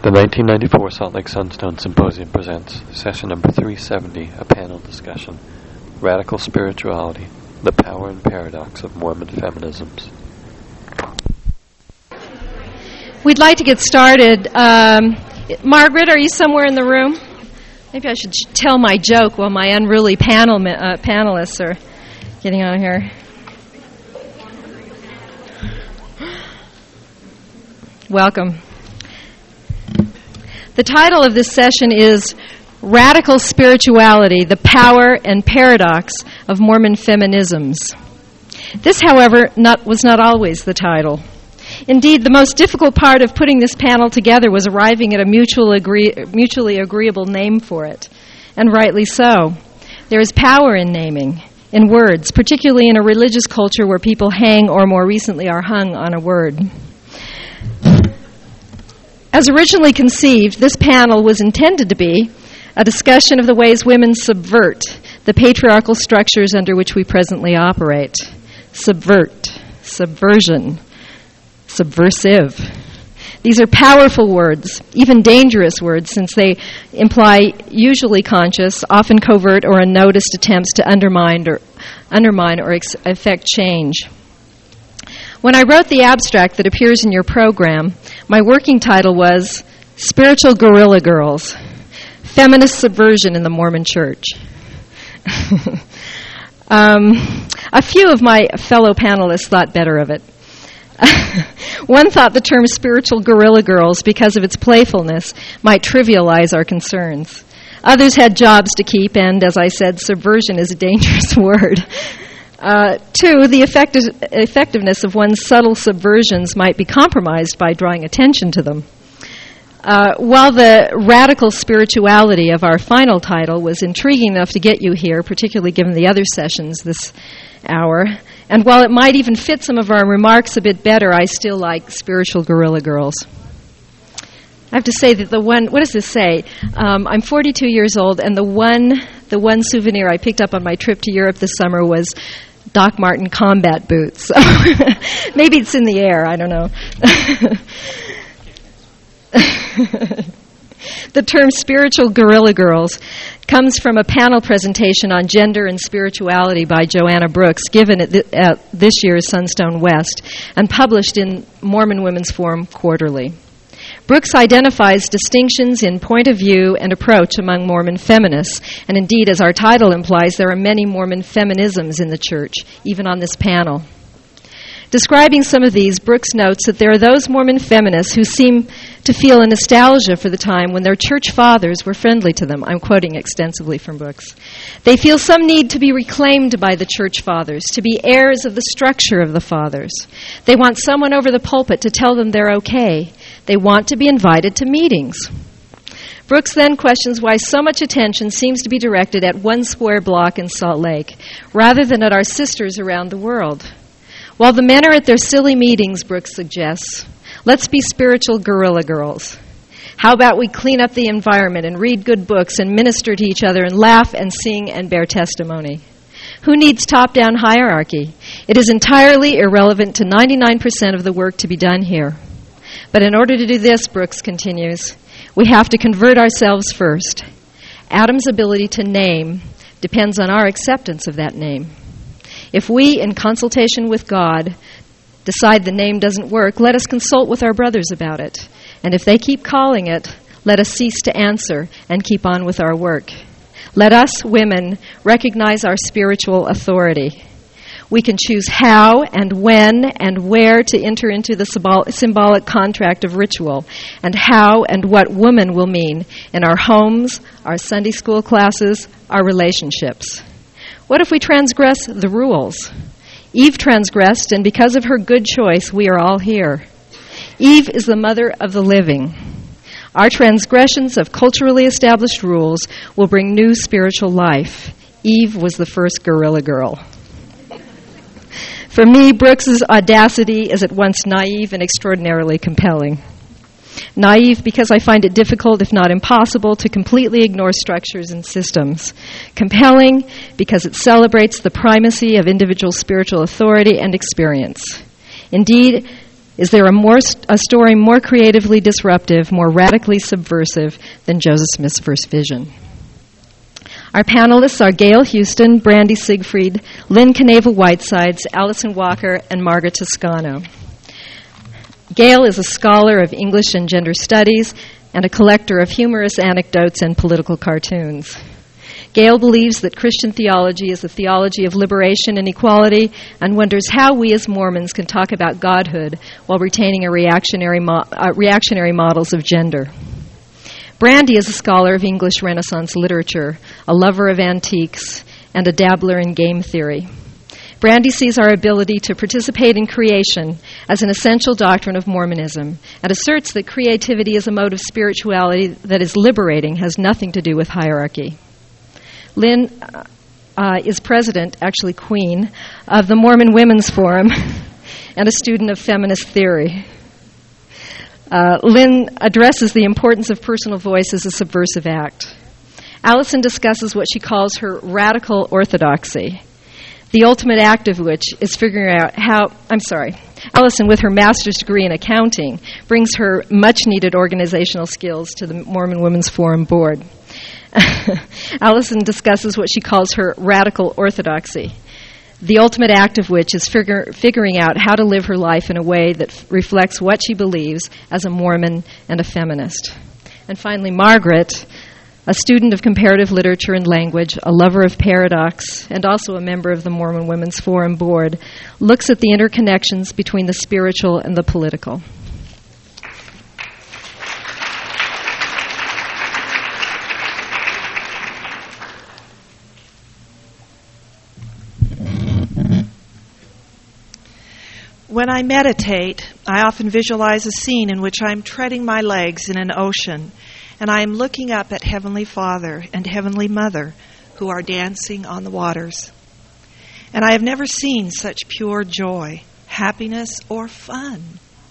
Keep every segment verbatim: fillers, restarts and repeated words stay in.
The nineteen ninety-four Salt Lake Sunstone Symposium presents session number three seventy, a panel discussion, Radical Spirituality, the Power and Paradox of Mormon Feminisms. We'd like to get started. Um, Margaret, are you somewhere in the room? Maybe I should tell my joke while my unruly panel uh, panelists are getting on here. Welcome. The title of this session is Radical Spirituality, the Power and Paradox of Mormon Feminisms. This, however, not, was not always the title. Indeed, the most difficult part of putting this panel together was arriving at a mutual agree, mutually agreeable name for it, and rightly so. There is power in naming, in words, particularly in a religious culture where people hang or more recently are hung on a word. As originally conceived, this panel was intended to be a discussion of the ways women subvert the patriarchal structures under which we presently operate. Subvert, subversion, subversive. These are powerful words, even dangerous words, since they imply usually conscious, often covert or unnoticed attempts to undermine or undermine or ex- effect change. When I wrote the abstract that appears in your program, my working title was Spiritual Guerrilla Girls, Feminist Subversion in the Mormon Church. um, a few of my fellow panelists thought better of it. One thought the term spiritual guerrilla girls, because of its playfulness, might trivialize our concerns. Others had jobs to keep, and, as I said, subversion is a dangerous word. Uh, two, the effective, effectiveness of one's subtle subversions might be compromised by drawing attention to them. Uh, while the radical spirituality of our final title was intriguing enough to get you here, particularly given the other sessions this hour, and while it might even fit some of our remarks a bit better, I still like spiritual guerrilla girls. I have to say that the one, what does this say? Um, I'm forty-two years old, and the one, the one souvenir I picked up on my trip to Europe this summer was Doc Marten combat boots. So maybe it's in the air, I don't know. The term spiritual guerrilla girls comes from a panel presentation on gender and spirituality by Joanna Brooks, given at, th- at this year's Sunstone West and published in Mormon Women's Forum Quarterly. Brooks identifies distinctions in point of view and approach among Mormon feminists, and indeed, as our title implies, there are many Mormon feminisms in the church, even on this panel. Describing some of these, Brooks notes that there are those Mormon feminists who seem to feel a nostalgia for the time when their church fathers were friendly to them. I'm quoting extensively from Brooks. They feel some need to be reclaimed by the church fathers, to be heirs of the structure of the fathers. They want someone over the pulpit to tell them they're okay. They want to be invited to meetings. Brooks then questions why so much attention seems to be directed at one square block in Salt Lake, rather than at our sisters around the world. While the men are at their silly meetings, Brooks suggests, let's be spiritual guerrilla girls. How about we clean up the environment and read good books and minister to each other and laugh and sing and bear testimony? Who needs top-down hierarchy? It is entirely irrelevant to ninety-nine percent of the work to be done here. But in order to do this, Brooks continues, we have to convert ourselves first. Adam's ability to name depends on our acceptance of that name. If we, in consultation with God, decide the name doesn't work, let us consult with our brothers about it. And if they keep calling it, let us cease to answer and keep on with our work. Let us, women, recognize our spiritual authority. We can choose how and when and where to enter into the symbolic contract of ritual, and how and what woman will mean in our homes, our Sunday school classes, our relationships. What if we transgress the rules? Eve transgressed, and because of her good choice, we are all here. Eve is the mother of the living. Our transgressions of culturally established rules will bring new spiritual life. Eve was the first guerrilla girl. For me, Brooks's audacity is at once naive and extraordinarily compelling. Naive because I find it difficult, if not impossible, to completely ignore structures and systems. Compelling because it celebrates the primacy of individual spiritual authority and experience. Indeed, Is there a, more, a story more creatively disruptive, more radically subversive than Joseph Smith's first vision? Our panelists are Gail Houston, Brandy Siegfried, Lynn Knavel-Whitesides, Allison Walker, and Margaret Toscano. Gail is a scholar of English and gender studies and a collector of humorous anecdotes and political cartoons. Gail believes that Christian theology is a theology of liberation and equality and wonders how we as Mormons can talk about godhood while retaining a reactionary, mo- uh, reactionary models of gender. Brandy is a scholar of English Renaissance literature, a lover of antiques, and a dabbler in game theory. Brandy sees our ability to participate in creation as an essential doctrine of Mormonism and asserts that creativity is a mode of spirituality that is liberating, has nothing to do with hierarchy. Lynn uh, is president, actually queen, of the Mormon Women's Forum and a student of feminist theory. Uh, Lynn addresses the importance of personal voice as a subversive act. Allison discusses what she calls her radical orthodoxy, the ultimate act of which is figuring out how, I'm sorry, Allison, with her master's degree in accounting, brings her much-needed organizational skills to the Mormon Women's Forum board. Allison discusses what she calls her radical orthodoxy, the ultimate act of which is figure, figuring out how to live her life in a way that f- reflects what she believes as a Mormon and a feminist. And finally, Margaret, a student of comparative literature and language, a lover of paradox, and also a member of the Mormon Women's Forum board, looks at the interconnections between the spiritual and the political. When I meditate, I often visualize a scene in which I'm treading my legs in an ocean, and I am looking up at Heavenly Father and Heavenly Mother, who are dancing on the waters. And I have never seen such pure joy, happiness, or fun.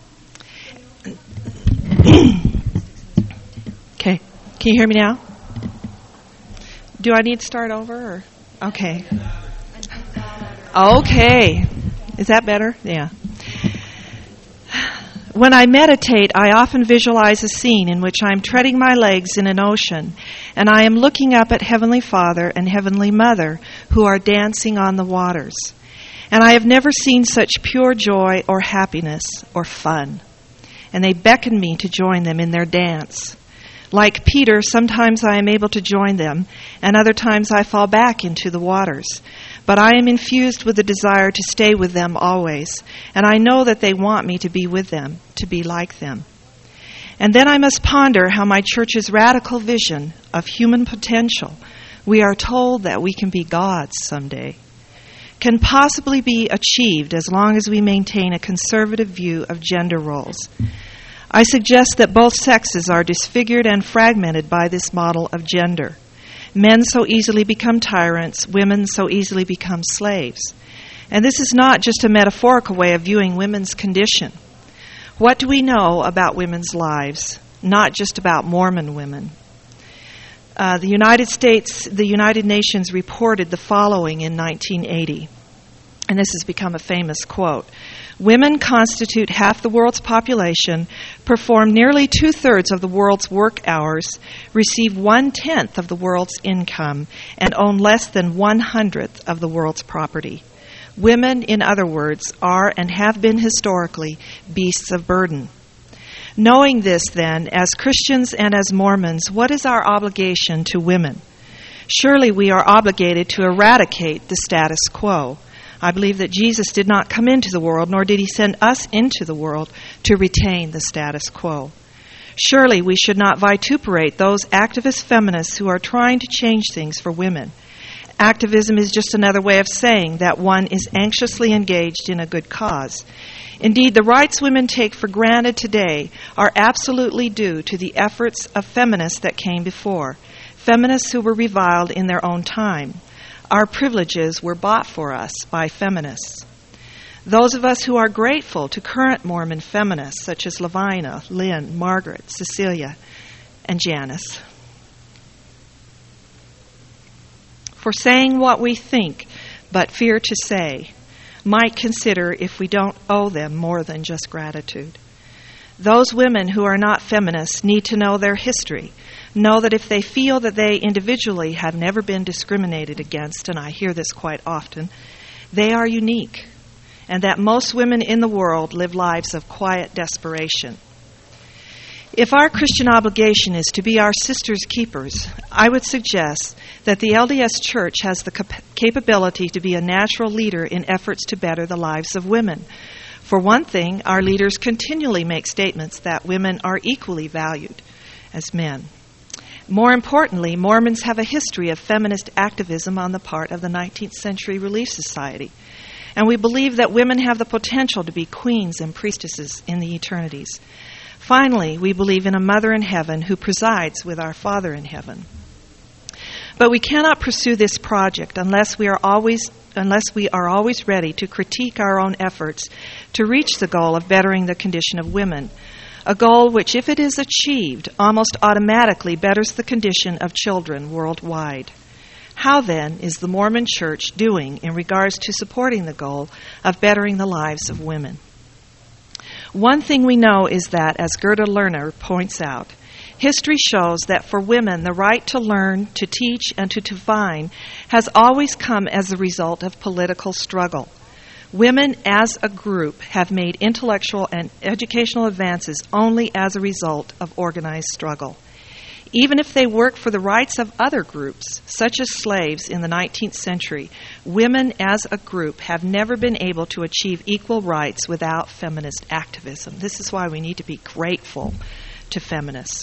Okay, can you hear me now? Do I need to start over? Or? Okay. Okay. Is that better? Yeah. When I meditate, I often visualize a scene in which I am treading my legs in an ocean, and I am looking up at Heavenly Father and Heavenly Mother, who are dancing on the waters. And I have never seen such pure joy or happiness or fun. And they beckon me to join them in their dance. Like Peter, sometimes I am able to join them, and other times I fall back into the waters. But I am infused with the desire to stay with them always, and I know that they want me to be with them, to be like them. And then I must ponder how my church's radical vision of human potential, we are told that we can be gods someday, can possibly be achieved as long as we maintain a conservative view of gender roles. I suggest that both sexes are disfigured and fragmented by this model of gender. Men so easily become tyrants, women so easily become slaves. And this is not just a metaphorical way of viewing women's condition. What do we know about women's lives? Not just about Mormon women. Uh, the United States, the United Nations reported the following in nineteen eighty. And this has become a famous quote. Women constitute half the world's population, perform nearly two-thirds of the world's work hours, receive one-tenth of the world's income, and own less than one-hundredth of the world's property. Women, in other words, are and have been historically beasts of burden. Knowing this, then, as Christians and as Mormons, what is our obligation to women? Surely we are obligated to eradicate the status quo. I believe that Jesus did not come into the world, nor did he send us into the world to retain the status quo. Surely we should not vituperate those activist feminists who are trying to change things for women. Activism is just another way of saying that one is anxiously engaged in a good cause. Indeed, the rights women take for granted today are absolutely due to the efforts of feminists that came before, feminists who were reviled in their own time. Our privileges were bought for us by feminists. Those of us who are grateful to current Mormon feminists such as Lavina, Lynn, Margaret, Cecilia, and Janice, for saying what we think but fear to say, might consider if we don't owe them more than just gratitude. Those women who are not feminists need to know their history, know that if they feel that they individually have never been discriminated against, and I hear this quite often, they are unique, and that most women in the world live lives of quiet desperation. If our Christian obligation is to be our sisters' keepers, I would suggest that the L D S Church has the cap- capability to be a natural leader in efforts to better the lives of women. For one thing, our leaders continually make statements that women are equally valued as men. More importantly, Mormons have a history of feminist activism on the part of the nineteenth Century Relief Society. And we believe that women have the potential to be queens and priestesses in the eternities. Finally, we believe in a mother in heaven who presides with our Father in heaven. But we cannot pursue this project unless we are always unless we are always ready to critique our own efforts to reach the goal of bettering the condition of women, a goal which, if it is achieved, almost automatically betters the condition of children worldwide. How, then, is the Mormon Church doing in regards to supporting the goal of bettering the lives of women? One thing we know is that, as Gerda Lerner points out, history shows that for women, the right to learn, to teach, and to divine has always come as a result of political struggle. Women as a group have made intellectual and educational advances only as a result of organized struggle. Even if they work for the rights of other groups, such as slaves in the nineteenth century, women as a group have never been able to achieve equal rights without feminist activism. This is why we need to be grateful to feminists.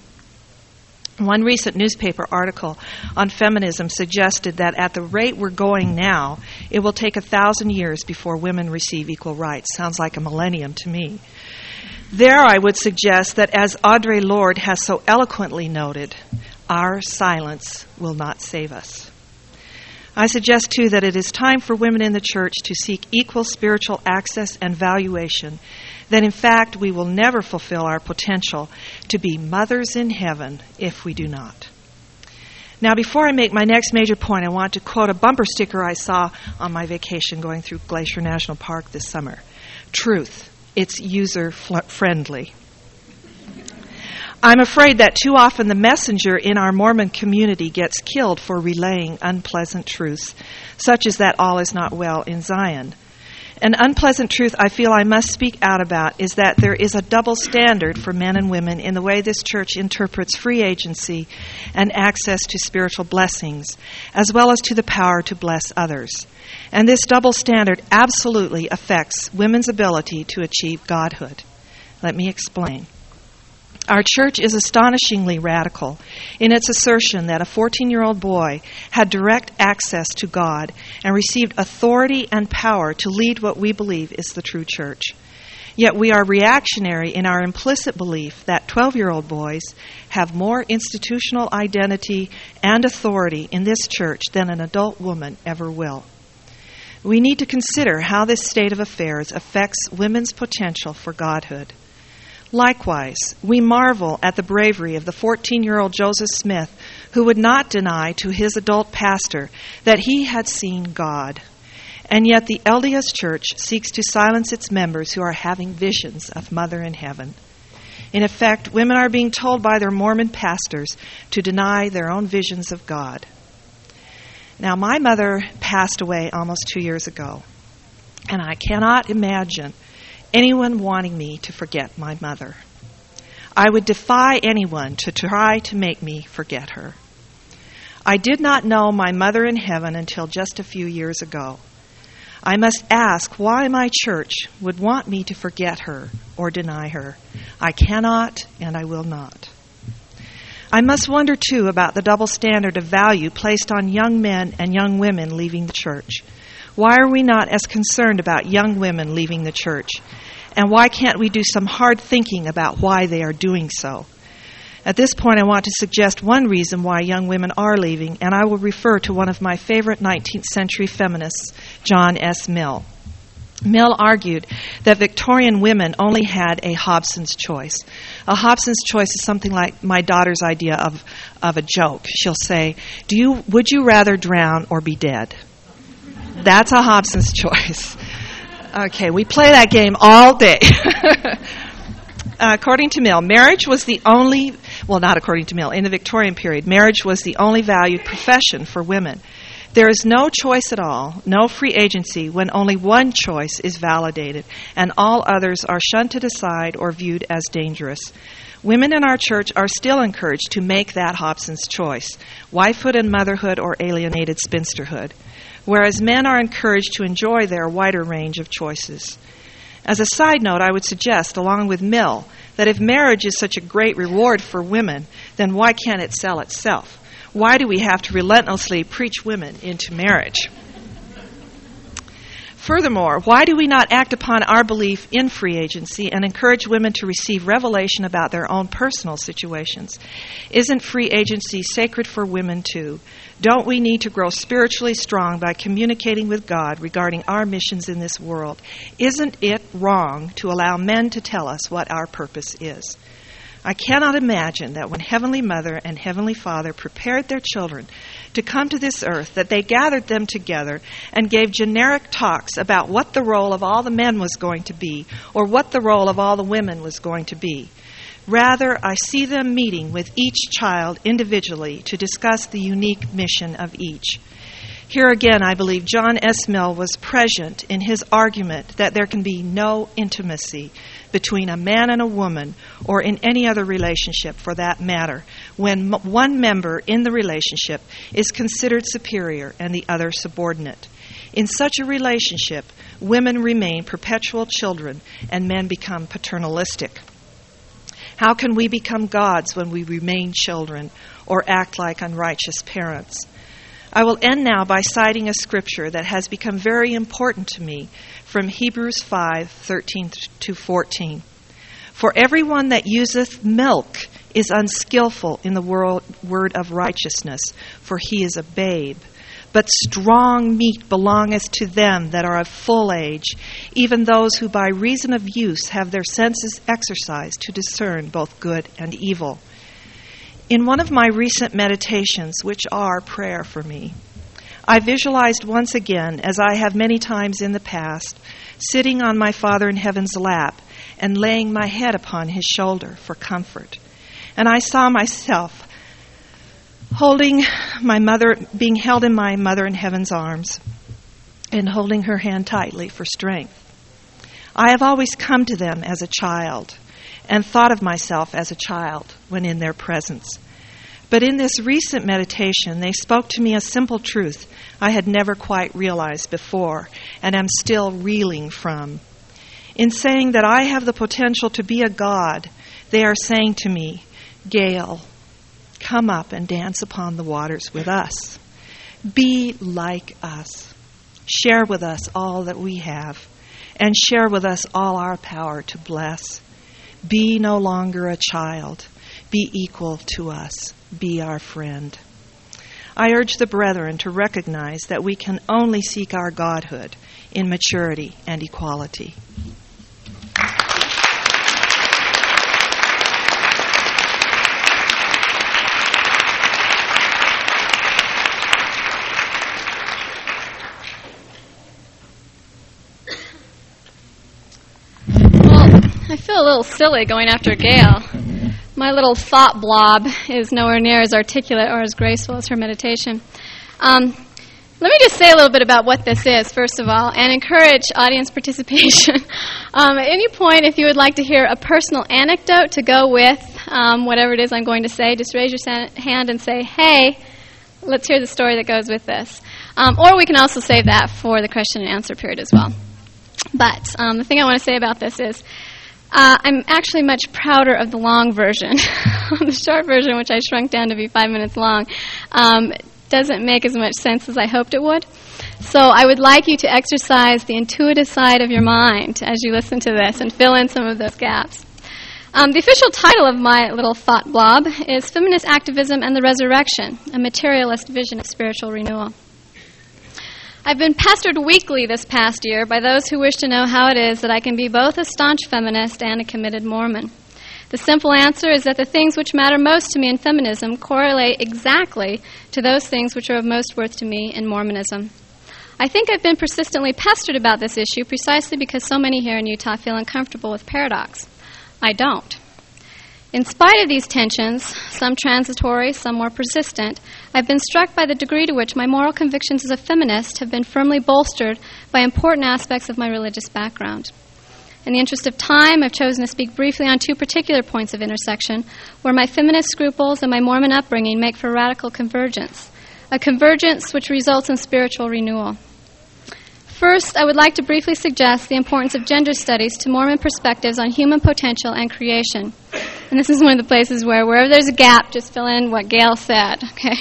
One recent newspaper article on feminism suggested that at the rate we're going now, it will take a thousand years before women receive equal rights. Sounds like a millennium to me. There, I would suggest that, as Audre Lorde has so eloquently noted, our silence will not save us. I suggest, too, that it is time for women in the church to seek equal spiritual access and valuation, that in fact we will never fulfill our potential to be mothers in heaven if we do not. Now, before I make my next major point, I want to quote a bumper sticker I saw on my vacation going through Glacier National Park this summer. Truth. It's user-friendly. I'm afraid that too often the messenger in our Mormon community gets killed for relaying unpleasant truths, such as that all is not well in Zion. An unpleasant truth I feel I must speak out about is that there is a double standard for men and women in the way this church interprets free agency and access to spiritual blessings, as well as to the power to bless others. And this double standard absolutely affects women's ability to achieve godhood. Let me explain. Our church is astonishingly radical in its assertion that a fourteen-year-old boy had direct access to God and received authority and power to lead what we believe is the true church. Yet we are reactionary in our implicit belief that twelve-year-old boys have more institutional identity and authority in this church than an adult woman ever will. We need to consider how this state of affairs affects women's potential for godhood. Likewise, we marvel at the bravery of the fourteen-year-old Joseph Smith, who would not deny to his adult pastor that he had seen God. And yet the L D S Church seeks to silence its members who are having visions of Mother in Heaven. In effect, women are being told by their Mormon pastors to deny their own visions of God. Now, my mother passed away almost two years ago, and I cannot imagine anyone wanting me to forget my mother. I would defy anyone to try to make me forget her. I did not know my mother in heaven until just a few years ago. I must ask why my church would want me to forget her or deny her. I cannot, and I will not. I must wonder, too, about the double standard of value placed on young men and young women leaving the church. Why are we not as concerned about young women leaving the church? And why can't we do some hard thinking about why they are doing so? At this point, I want to suggest one reason why young women are leaving, and I will refer to one of my favorite nineteenth century feminists, John S. Mill. Mill argued that Victorian women only had a Hobson's choice. A Hobson's choice is something like my daughter's idea of, of a joke. She'll say, "Do you would you rather drown or be dead?" That's a Hobson's choice. Okay, we play that game all day. Uh, according to Mill, marriage was the only, well, not according to Mill, in the Victorian period, marriage was the only valued profession for women. There is no choice at all, no free agency, when only one choice is validated, and all others are shunted aside or viewed as dangerous. Women in our church are still encouraged to make that Hobson's choice, wifehood and motherhood or alienated spinsterhood, whereas men are encouraged to enjoy their wider range of choices. As a side note, I would suggest, along with Mill, that if marriage is such a great reward for women, then why can't it sell itself? Why do we have to relentlessly preach women into marriage? Furthermore, why do we not act upon our belief in free agency and encourage women to receive revelation about their own personal situations? Isn't free agency sacred for women too? Don't we need to grow spiritually strong by communicating with God regarding our missions in this world? Isn't it wrong to allow men to tell us what our purpose is? I cannot imagine that when Heavenly Mother and Heavenly Father prepared their children to come to this earth, that they gathered them together and gave generic talks about what the role of all the men was going to be or what the role of all the women was going to be. Rather, I see them meeting with each child individually to discuss the unique mission of each. Here again, I believe John S. Mill was prescient in his argument that there can be no intimacy between a man and a woman, or in any other relationship for that matter, when m- one member in the relationship is considered superior and the other subordinate. In such a relationship, women remain perpetual children and men become paternalistic. How can we become gods when we remain children or act like unrighteous parents? I will end now by citing a scripture that has become very important to me from Hebrews five, thirteen to fourteen. For everyone that useth milk is unskillful in the world, word of righteousness, for he is a babe. But strong meat belongeth to them that are of full age, even those who by reason of use have their senses exercised to discern both good and evil. In one of my recent meditations, which are prayer for me, I visualized once again, as I have many times in the past, sitting on my Father in Heaven's lap and laying my head upon his shoulder for comfort. And I saw myself holding my mother, being held in my Mother in Heaven's arms and holding her hand tightly for strength. I have always come to them as a child and thought of myself as a child when in their presence. But in this recent meditation, they spoke to me a simple truth I had never quite realized before and am still reeling from. In saying that I have the potential to be a god, they are saying to me, Gail, come up and dance upon the waters with us. Be like us. Share with us all that we have, and share with us all our power to bless. Be no longer a child. Be equal to us. Be our friend. I urge the brethren to recognize that we can only seek our godhood in maturity and equality. I feel a little silly going after Gail. My little thought blob is nowhere near as articulate or as graceful as her meditation. Um, let me just say a little bit about what this is, first of all, and encourage audience participation. um, at any point, if you would like to hear a personal anecdote to go with um, whatever it is I'm going to say, just raise your san- hand and say, hey, let's hear the story that goes with this. Um, or we can also save that for the question and answer period as well. But um, the thing I want to say about this is, Uh, I'm actually much prouder of the long version. The short version, which I shrunk down to be five minutes long, um, doesn't make as much sense as I hoped it would. So I would like you to exercise the intuitive side of your mind as you listen to this and fill in some of those gaps. Um, the official title of my little thought blob is Feminist Activism and the Resurrection, a Materialist Vision of Spiritual Renewal. I've been pestered weekly this past year by those who wish to know how it is that I can be both a staunch feminist and a committed Mormon. The simple answer is that the things which matter most to me in feminism correlate exactly to those things which are of most worth to me in Mormonism. I think I've been persistently pestered about this issue precisely because so many here in Utah feel uncomfortable with paradox. I don't. In spite of these tensions, some transitory, some more persistent, I've been struck by the degree to which my moral convictions as a feminist have been firmly bolstered by important aspects of my religious background. In the interest of time, I've chosen to speak briefly on two particular points of intersection where my feminist scruples and my Mormon upbringing make for radical convergence, a convergence which results in spiritual renewal. First, I would like to briefly suggest the importance of gender studies to Mormon perspectives on human potential and creation. And this is one of the places where, wherever there's a gap, just fill in what Gail said, okay?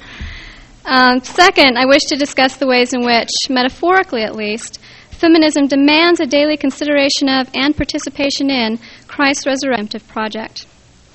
um, second, I wish to discuss the ways in which, metaphorically at least, feminism demands a daily consideration of and participation in Christ's resurrective project.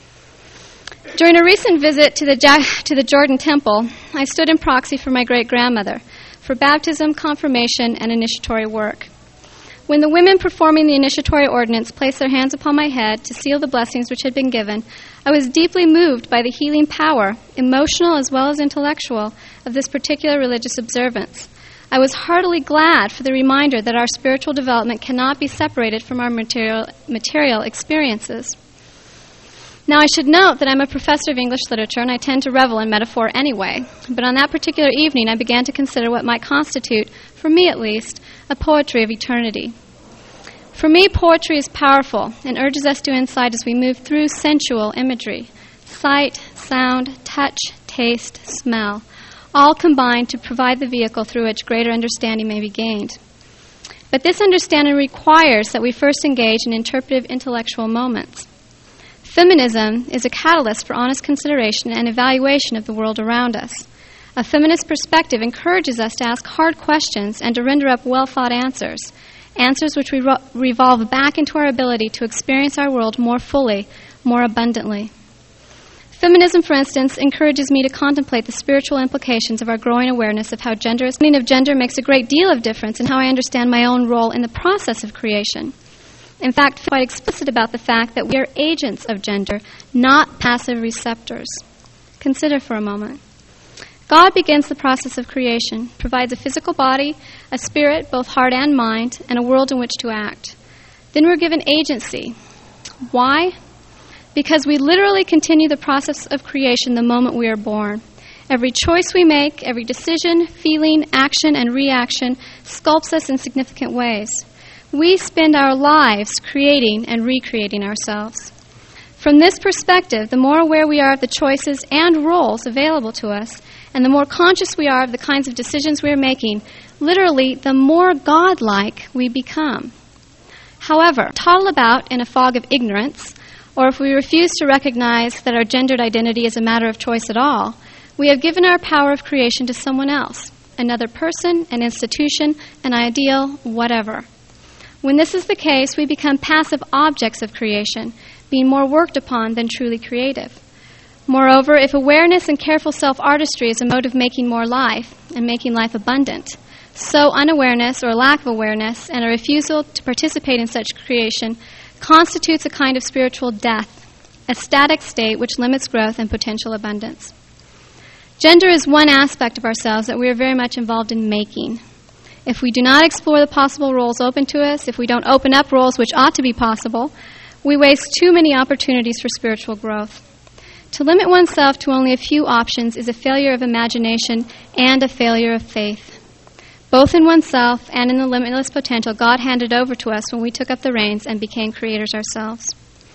During a recent visit to the, ja- to the Jordan Temple, I stood in proxy for my great-grandmother for baptism, confirmation, and initiatory work. When the women performing the initiatory ordinance placed their hands upon my head to seal the blessings which had been given, I was deeply moved by the healing power, emotional as well as intellectual, of this particular religious observance. I was heartily glad for the reminder that our spiritual development cannot be separated from our material, material experiences. Now, I should note that I'm a professor of English literature, and I tend to revel in metaphor anyway. But on that particular evening, I began to consider what might constitute, for me at least, a poetry of eternity. For me, poetry is powerful and urges us to insight as we move through sensual imagery, sight, sound, touch, taste, smell, all combined to provide the vehicle through which greater understanding may be gained. But this understanding requires that we first engage in interpretive intellectual moments. Feminism is a catalyst for honest consideration and evaluation of the world around us. A feminist perspective encourages us to ask hard questions and to render up well-thought answers, answers which re- revolve back into our ability to experience our world more fully, more abundantly. Feminism, for instance, encourages me to contemplate the spiritual implications of our growing awareness of how gender is. The meaning of gender makes a great deal of difference in how I understand my own role in the process of creation. In fact, quite explicit about the fact that we are agents of gender, not passive receptors. Consider for a moment. God begins the process of creation, provides a physical body, a spirit, both heart and mind, and a world in which to act. Then we're given agency. Why? Because we literally continue the process of creation the moment we are born. Every choice we make, every decision, feeling, action, and reaction sculpts us in significant ways. We spend our lives creating and recreating ourselves. From this perspective, the more aware we are of the choices and roles available to us, and the more conscious we are of the kinds of decisions we are making, literally, the more godlike we become. However, toddle about in a fog of ignorance, or if we refuse to recognize that our gendered identity is a matter of choice at all, we have given our power of creation to someone else, another person, an institution, an ideal, whatever. When this is the case, we become passive objects of creation, being more worked upon than truly creative. Moreover, if awareness and careful self-artistry is a mode of making more life and making life abundant, so unawareness or lack of awareness and a refusal to participate in such creation constitutes a kind of spiritual death, a static state which limits growth and potential abundance. Gender is one aspect of ourselves that we are very much involved in making. If we do not explore the possible roles open to us, if we don't open up roles which ought to be possible, we waste too many opportunities for spiritual growth. To limit oneself to only a few options is a failure of imagination and a failure of faith, both in oneself and in the limitless potential God handed over to us when we took up the reins and became creators ourselves.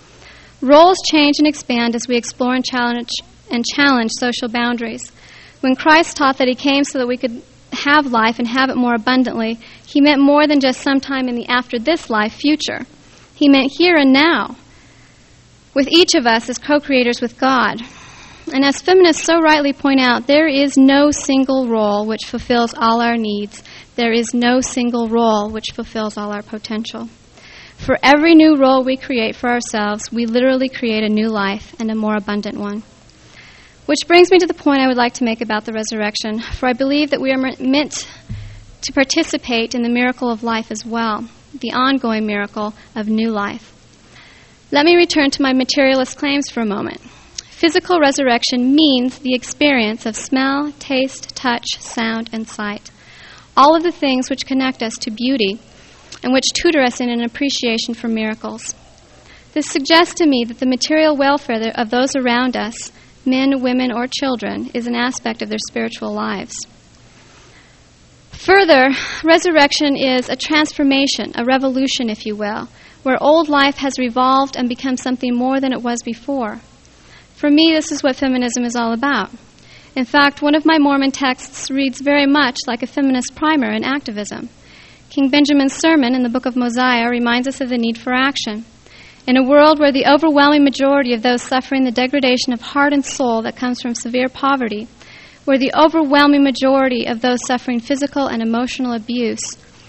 Roles change and expand as we explore and challenge, and challenge social boundaries. When Christ taught that he came so that we could have life and have it more abundantly, he meant more than just sometime in the after this life future. He meant here and now, with each of us as co-creators with God. And as feminists so rightly point out, there is no single role which fulfills all our needs. There is no single role which fulfills all our potential. For every new role we create for ourselves, we literally create a new life and a more abundant one. Which brings me to the point I would like to make about the resurrection, for I believe that we are meant to participate in the miracle of life as well, the ongoing miracle of new life. Let me return to my materialist claims for a moment. Physical resurrection means the experience of smell, taste, touch, sound, and sight. all of the things which connect us to beauty and which tutor us in an appreciation for miracles. This suggests to me that the material welfare of those around us, men, women, or children, is an aspect of their spiritual lives. Further, resurrection is a transformation, a revolution, if you will, where old life has revolved and become something more than it was before. For me, this is what feminism is all about. In fact, one of my Mormon texts reads very much like a feminist primer in activism. King Benjamin's sermon in the book of Mosiah reminds us of the need for action. In a world where the overwhelming majority of those suffering the degradation of heart and soul that comes from severe poverty, where the overwhelming majority of those suffering physical and emotional abuse,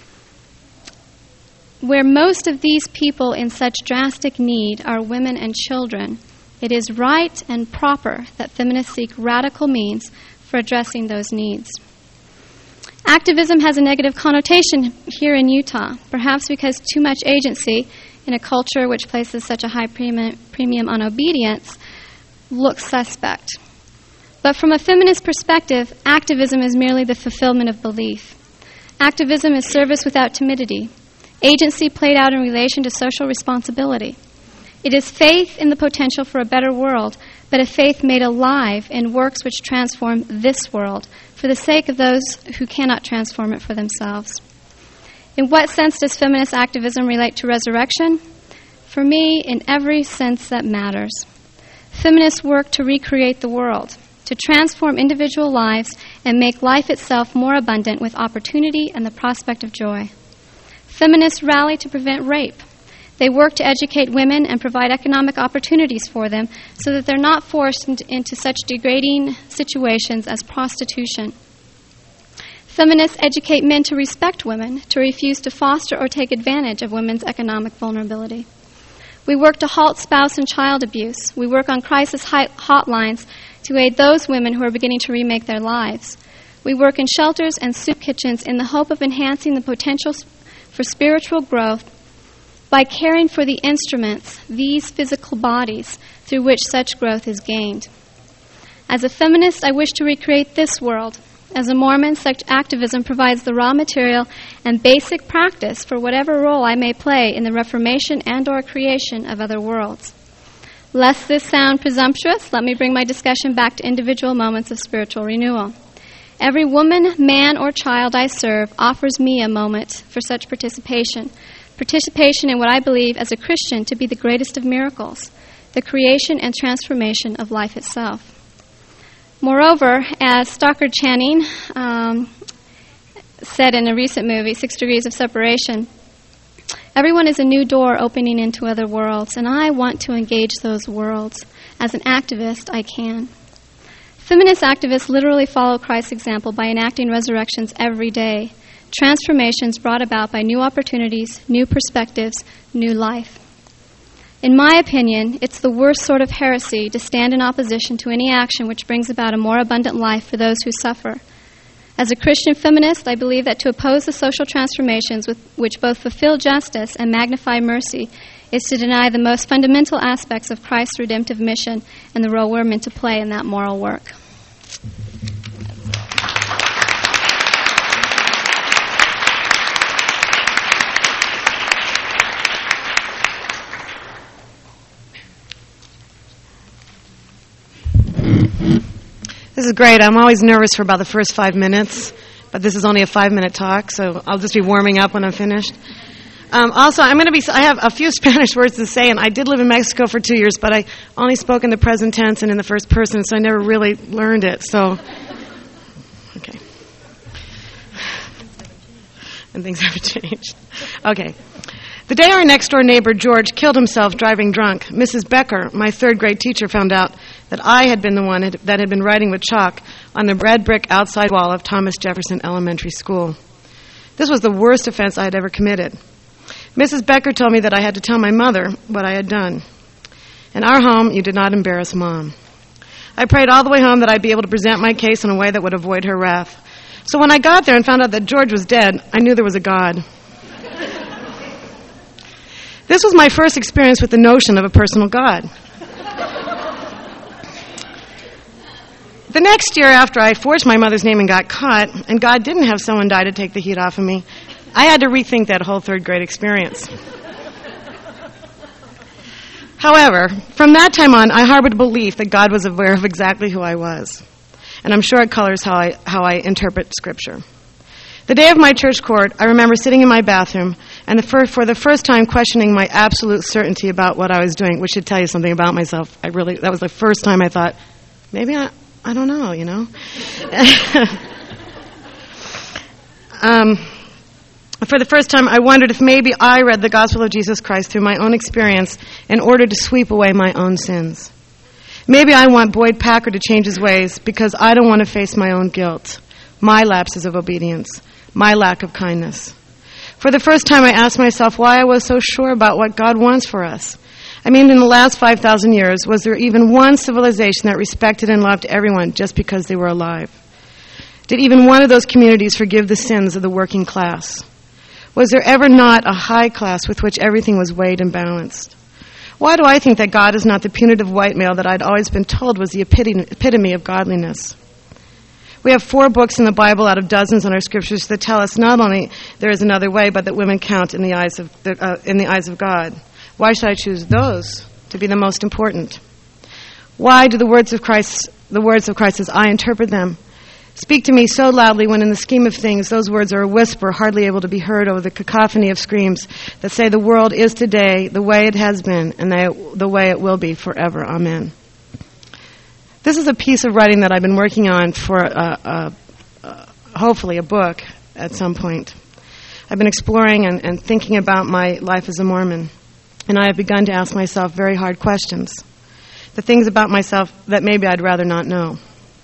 where most of these people in such drastic need are women and children, it is right and proper that feminists seek radical means for addressing those needs. Activism has a negative connotation here in Utah, perhaps because too much agency in a culture which places such a high premium on obedience looks suspect. But from a feminist perspective, activism is merely the fulfillment of belief. Activism is service without timidity, agency played out in relation to social responsibility. It is faith in the potential for a better world, but a faith made alive in works which transform this world for the sake of those who cannot transform it for themselves. In what sense does feminist activism relate to resurrection? For me, in every sense that matters. Feminists work to recreate the world, to transform individual lives and make life itself more abundant with opportunity and the prospect of joy. Feminists rally to prevent rape. They work to educate women and provide economic opportunities for them so that they're not forced into, into such degrading situations as prostitution. Feminists educate men to respect women, to refuse to foster or take advantage of women's economic vulnerability. We work to halt spouse and child abuse. We work on crisis hotlines to aid those women who are beginning to remake their lives. We work in shelters and soup kitchens in the hope of enhancing the potential for spiritual growth by caring for the instruments, these physical bodies, through which such growth is gained. As a feminist, I wish to recreate this world. As a Mormon, such activism provides the raw material and basic practice for whatever role I may play in the reformation and or creation of other worlds. Lest this sound presumptuous, let me bring my discussion back to individual moments of spiritual renewal. Every woman, man, or child I serve offers me a moment for such participation. Participation in what I believe as a Christian to be the greatest of miracles, the creation and transformation of life itself. Moreover, as Stockard Channing um, said in a recent movie, Six Degrees of Separation, everyone is a new door opening into other worlds, and I want to engage those worlds. As an activist, I can. Feminist activists literally follow Christ's example by enacting resurrections every day, transformations brought about by new opportunities, new perspectives, new life. In my opinion, it's the worst sort of heresy to stand in opposition to any action which brings about a more abundant life for those who suffer. As a Christian feminist, I believe that to oppose the social transformations with, which both fulfill justice and magnify mercy is to deny the most fundamental aspects of Christ's redemptive mission and the role we're meant to play in that moral work. This is great. I'm always nervous for about the first five minutes, but this is only a five-minute talk, so I'll just be warming up when I'm finished. Um, also, I'm going to be. I have a few Spanish words to say, and I did live in Mexico for two years, but I only spoke in the present tense and in the first person, so I never really learned it. So, okay. And things haven't changed. Okay. The day our next-door neighbor, George, killed himself driving drunk, Missus Becker, my third-grade teacher, found out that I had been the one that had been writing with chalk on the red brick outside wall of Thomas Jefferson Elementary School. This was the worst offense I had ever committed. Missus Becker told me that I had to tell my mother what I had done. In our home, you did not embarrass Mom. I prayed all the way home that I'd be able to present my case in a way that would avoid her wrath. So when I got there and found out that George was dead, I knew there was a God. This was my first experience with the notion of a personal God. the next year after I forged my mother's name and got caught, and God didn't have someone die to take the heat off of me, I had to rethink that whole third grade experience. However, from that time on, I harbored a belief that God was aware of exactly who I was. And I'm sure it colors how I, how I interpret Scripture. The day of my church court, I remember sitting in my bathroom and the fir- for the first time questioning my absolute certainty about what I was doing, which should tell you something about myself. I really, that was the first time I thought, maybe I, I don't know, you know. um, for the first time, I wondered if maybe I read the gospel of Jesus Christ through my own experience in order to sweep away my own sins. Maybe I want Boyd Packer to change his ways because I don't want to face my own guilt, my lapses of obedience, my lack of kindness. For the first time, I asked myself why I was so sure about what God wants for us. I mean, in the last five thousand years, was there even one civilization that respected and loved everyone just because they were alive? Did even one of those communities forgive the sins of the working class? Was there ever not a high class with which everything was weighed and balanced? Why do I think that God is not the punitive white male that I'd always been told was the epitome of godliness? We have four books in the Bible out of dozens in our scriptures that tell us not only there is another way, but that women count in the eyes of the, uh, in the eyes of God. Why should I choose those to be the most important? Why do the words of Christ, the words of Christ as I interpret them, speak to me so loudly when in the scheme of things those words are a whisper hardly able to be heard over the cacophony of screams that say the world is today the way it has been and the, the way it will be forever. Amen. This is a piece of writing that I've been working on for uh, uh, uh, hopefully a book at some point. I've been exploring and, and thinking about my life as a Mormon, and I have begun to ask myself very hard questions, the things about myself that maybe I'd rather not know.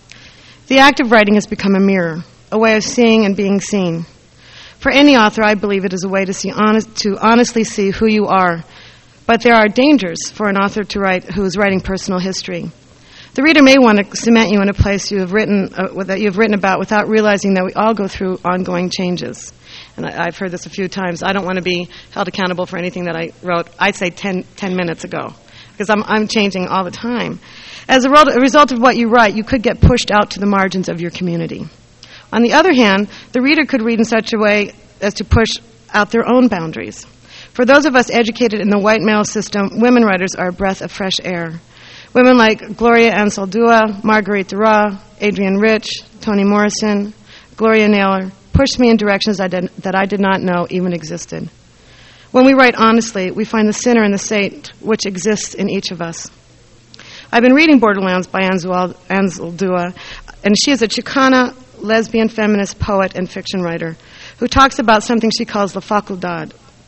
The act of writing has become a mirror, a way of seeing and being seen. For any author, I believe it is a way to see honest, to honestly see who you are. But there are dangers for an author to write who is writing personal history. The reader may want to cement you in a place you have written uh, that you have written about without realizing that we all go through ongoing changes. And I, I've heard this a few times. I don't want to be held accountable for anything that I wrote, I'd say ten, ten minutes ago, because I'm, I'm changing all the time. As a result of what you write, you could get pushed out to the margins of your community. On the other hand, the reader could read in such a way as to push out their own boundaries. For those of us educated in the white male system, women writers are a breath of fresh air. Women like Gloria Anzaldúa, Marguerite Duras, Adrienne Rich, Toni Morrison, Gloria Naylor pushed me in directions I did, that I did not know even existed. When we write honestly, we find the sinner and the saint which exists in each of us. I've been reading Borderlands by Anzaldúa, and she is a Chicana lesbian feminist poet and fiction writer who talks about something she calls la facultad.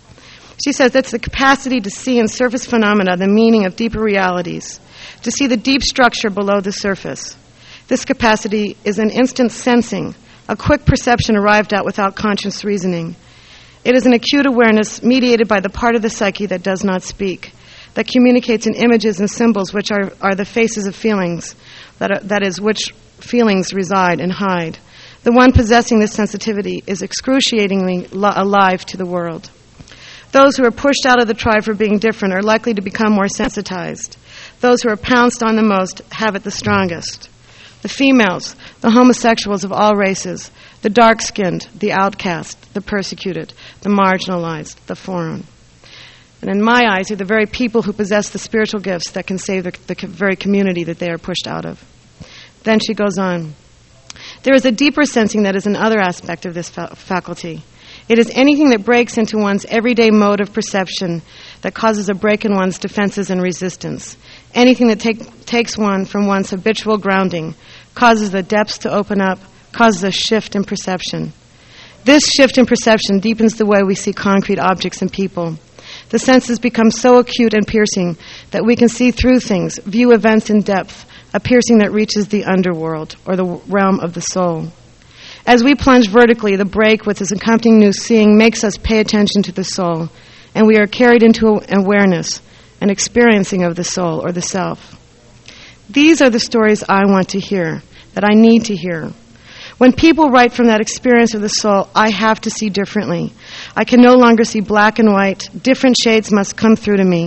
She says it's the capacity to see in surface phenomena the meaning of deeper realities, to see the deep structure below the surface. This capacity is an instant sensing, a quick perception arrived at without conscious reasoning. It is an acute awareness mediated by the part of the psyche that does not speak, that communicates in images and symbols which are, are the faces of feelings, that, are, that is, which feelings reside and hide. The one possessing this sensitivity is excruciatingly lo- alive to the world. Those who are pushed out of the tribe for being different are likely to become more sensitized. Those who are pounced on the most have it the strongest. The females, the homosexuals of all races, the dark-skinned, the outcast, the persecuted, the marginalized, the foreign. And in my eyes, are the very people who possess the spiritual gifts that can save the, the very community that they are pushed out of. Then she goes on. There is a deeper sensing that is another aspect of this fa- faculty. It is anything that breaks into one's everyday mode of perception that causes a break in one's defenses and resistance. Anything that take, takes one from one's habitual grounding, causes the depths to open up, causes a shift in perception. This shift in perception deepens the way we see concrete objects and people. The senses become so acute and piercing that we can see through things, view events in depth, a piercing that reaches the underworld, or the realm of the soul. As we plunge vertically, the break with its accompanying new seeing makes us pay attention to the soul, and we are carried into awareness, an experiencing of the soul, or the self. These are the stories I want to hear, that I need to hear. When people write from that experience of the soul, I have to see differently. I can no longer see black and white. Different shades must come through to me.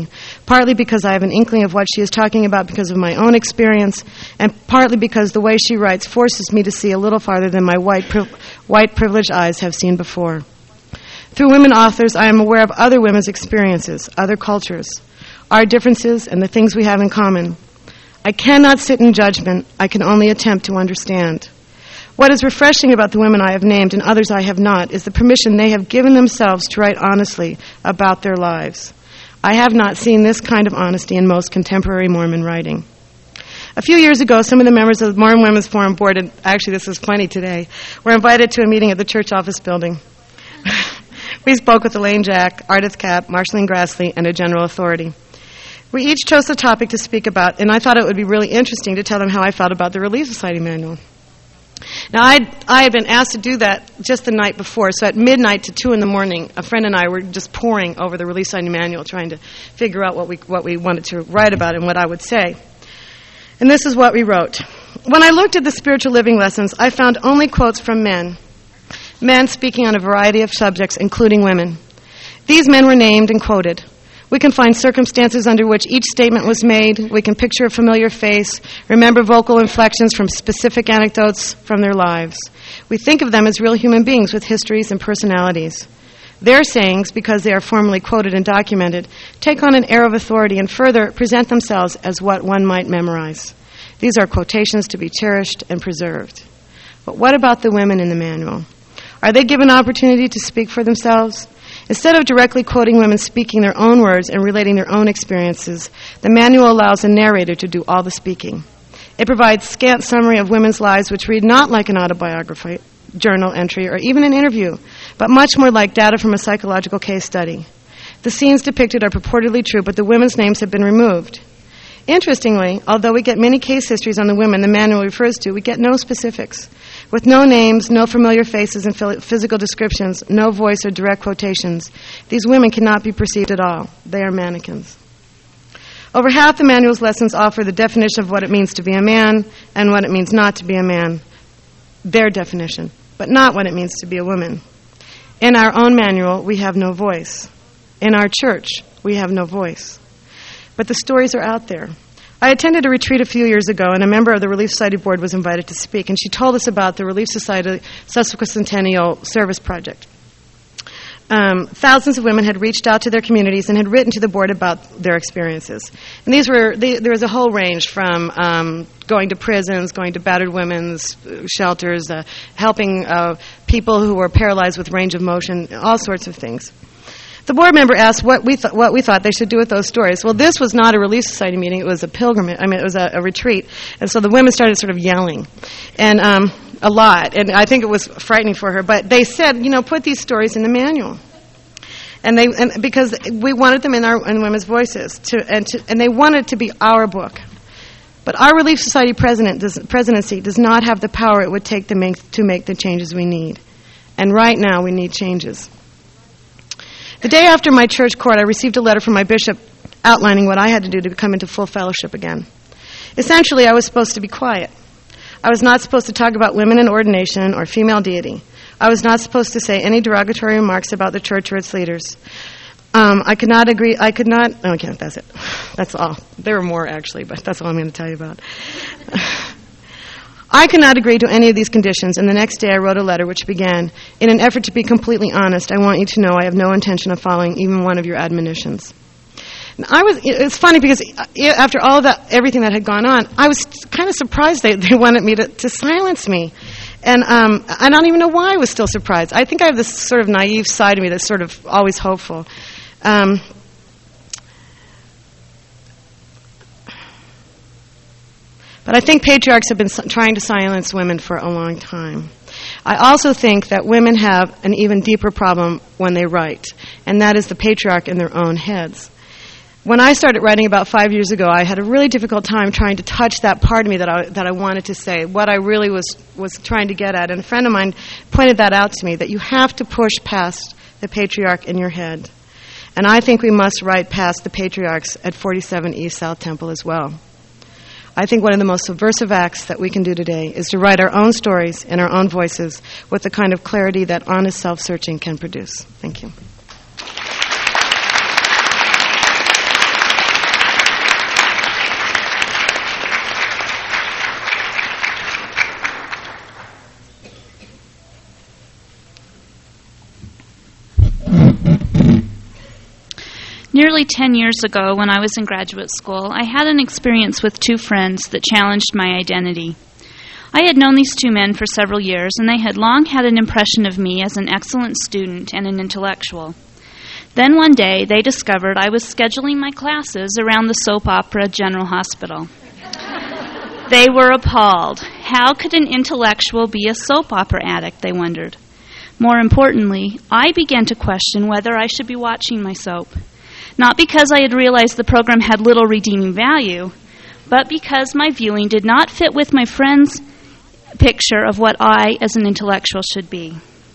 partly because I have an inkling of what she is talking about because of my own experience, and partly because the way she writes forces me to see a little farther than my white, pri- white privileged eyes have seen before. Through women authors, I am aware of other women's experiences, other cultures, our differences, and the things we have in common. I cannot sit in judgment. I can only attempt to understand. What is refreshing about the women I have named and others I have not is the permission they have given themselves to write honestly about their lives. I have not seen this kind of honesty in most contemporary Mormon writing. A few years ago, some of the members of the Mormon Women's Forum Board, and actually this was funny today, were invited to a meeting at the church office building. We spoke with Elaine Jack, Ardith Kapp, Marceline Grassley, and a general authority. We each chose a topic to speak about, and I thought it would be really interesting to tell them how I felt about the Relief Society manual. Now, I'd, I had been asked to do that just the night before, so at midnight to two in the morning, a friend and I were just poring over the Relief Society manual, trying to figure out what we, what we wanted to write about and what I would say. And this is what we wrote. When I looked at the spiritual living lessons, I found only quotes from men. Men speaking on a variety of subjects, including women. These men were named and quoted. We can find circumstances under which each statement was made. We can picture a familiar face, remember vocal inflections from specific anecdotes from their lives. We think of them as real human beings with histories and personalities. Their sayings, because they are formally quoted and documented, take on an air of authority and further present themselves as what one might memorize. These are quotations to be cherished and preserved. But what about the women in the manual? Are they given opportunity to speak for themselves? Instead of directly quoting women speaking their own words and relating their own experiences, the manual allows a narrator to do all the speaking. It provides scant summary of women's lives which read not like an autobiography, journal entry, or even an interview, but much more like data from a psychological case study. The scenes depicted are purportedly true, but the women's names have been removed. Interestingly, although we get many case histories on the women the manual refers to, we get no specifics. With no names, no familiar faces and physical descriptions, no voice or direct quotations, these women cannot be perceived at all. They are mannequins. Over half the manual's lessons offer the definition of what it means to be a man and what it means not to be a man, their definition, but not what it means to be a woman. In our own manual, we have no voice. In our church, we have no voice. But the stories are out there. I attended a retreat a few years ago, and a member of the Relief Society board was invited to speak, and she told us about the Relief Society Sesquicentennial Service Project. Um, thousands of women had reached out to their communities and had written to the board about their experiences. And these were they, there was a whole range from um, going to prisons, going to battered women's shelters, uh, helping uh, people who were paralyzed with range of motion, all sorts of things. The board member asked what we th- what we thought they should do with those stories. Well, this was not a Relief Society meeting; it was a pilgrimage. I mean, it was a, a retreat, and so the women started sort of yelling, and um, a lot. And I think it was frightening for her. But they said, you know, put these stories in the manual, and they and because we wanted them in our in women's voices, to and to, and they wanted to be our book. But our Relief Society president does, presidency does not have the power it would take to make to make the changes we need, and right now we need changes. The day after my church court, I received a letter from my bishop outlining what I had to do to come into full fellowship again. Essentially, I was supposed to be quiet. I was not supposed to talk about women in ordination or female deity. I was not supposed to say any derogatory remarks about the church or its leaders. Um, I could not agree, I could not, okay, that's it. That's all. There were more, actually, but that's all I'm going to tell you about. I could not agree to any of these conditions, and the next day I wrote a letter which began, in an effort to be completely honest, I want you to know I have no intention of following even one of your admonitions. And I was, it's funny because after all that, everything that had gone on, I was kind of surprised they, they wanted me to, to silence me. And um, I don't even know why I was still surprised. I think I have this sort of naive side of me that's sort of always hopeful. Um, But I think patriarchs have been trying to silence women for a long time. I also think that women have an even deeper problem when they write, and that is the patriarch in their own heads. When I started writing about five years ago, I had a really difficult time trying to touch that part of me that I, that I wanted to say, what I really was, was trying to get at. And a friend of mine pointed that out to me, that you have to push past the patriarch in your head. And I think we must write past the patriarchs at forty-seven East South Temple as well. I think one of the most subversive acts that we can do today is to write our own stories in our own voices with the kind of clarity that honest self-searching can produce. Thank you. Nearly ten years ago, when I was in graduate school, I had an experience with two friends that challenged my identity. I had known these two men for several years, and they had long had an impression of me as an excellent student and an intellectual. Then one day, they discovered I was scheduling my classes around the soap opera General Hospital. They were appalled. How could an intellectual be a soap opera addict, they wondered. More importantly, I began to question whether I should be watching my soap. Not because I had realized the program had little redeeming value, but because my viewing did not fit with my friend's picture of what I, as an intellectual, should be.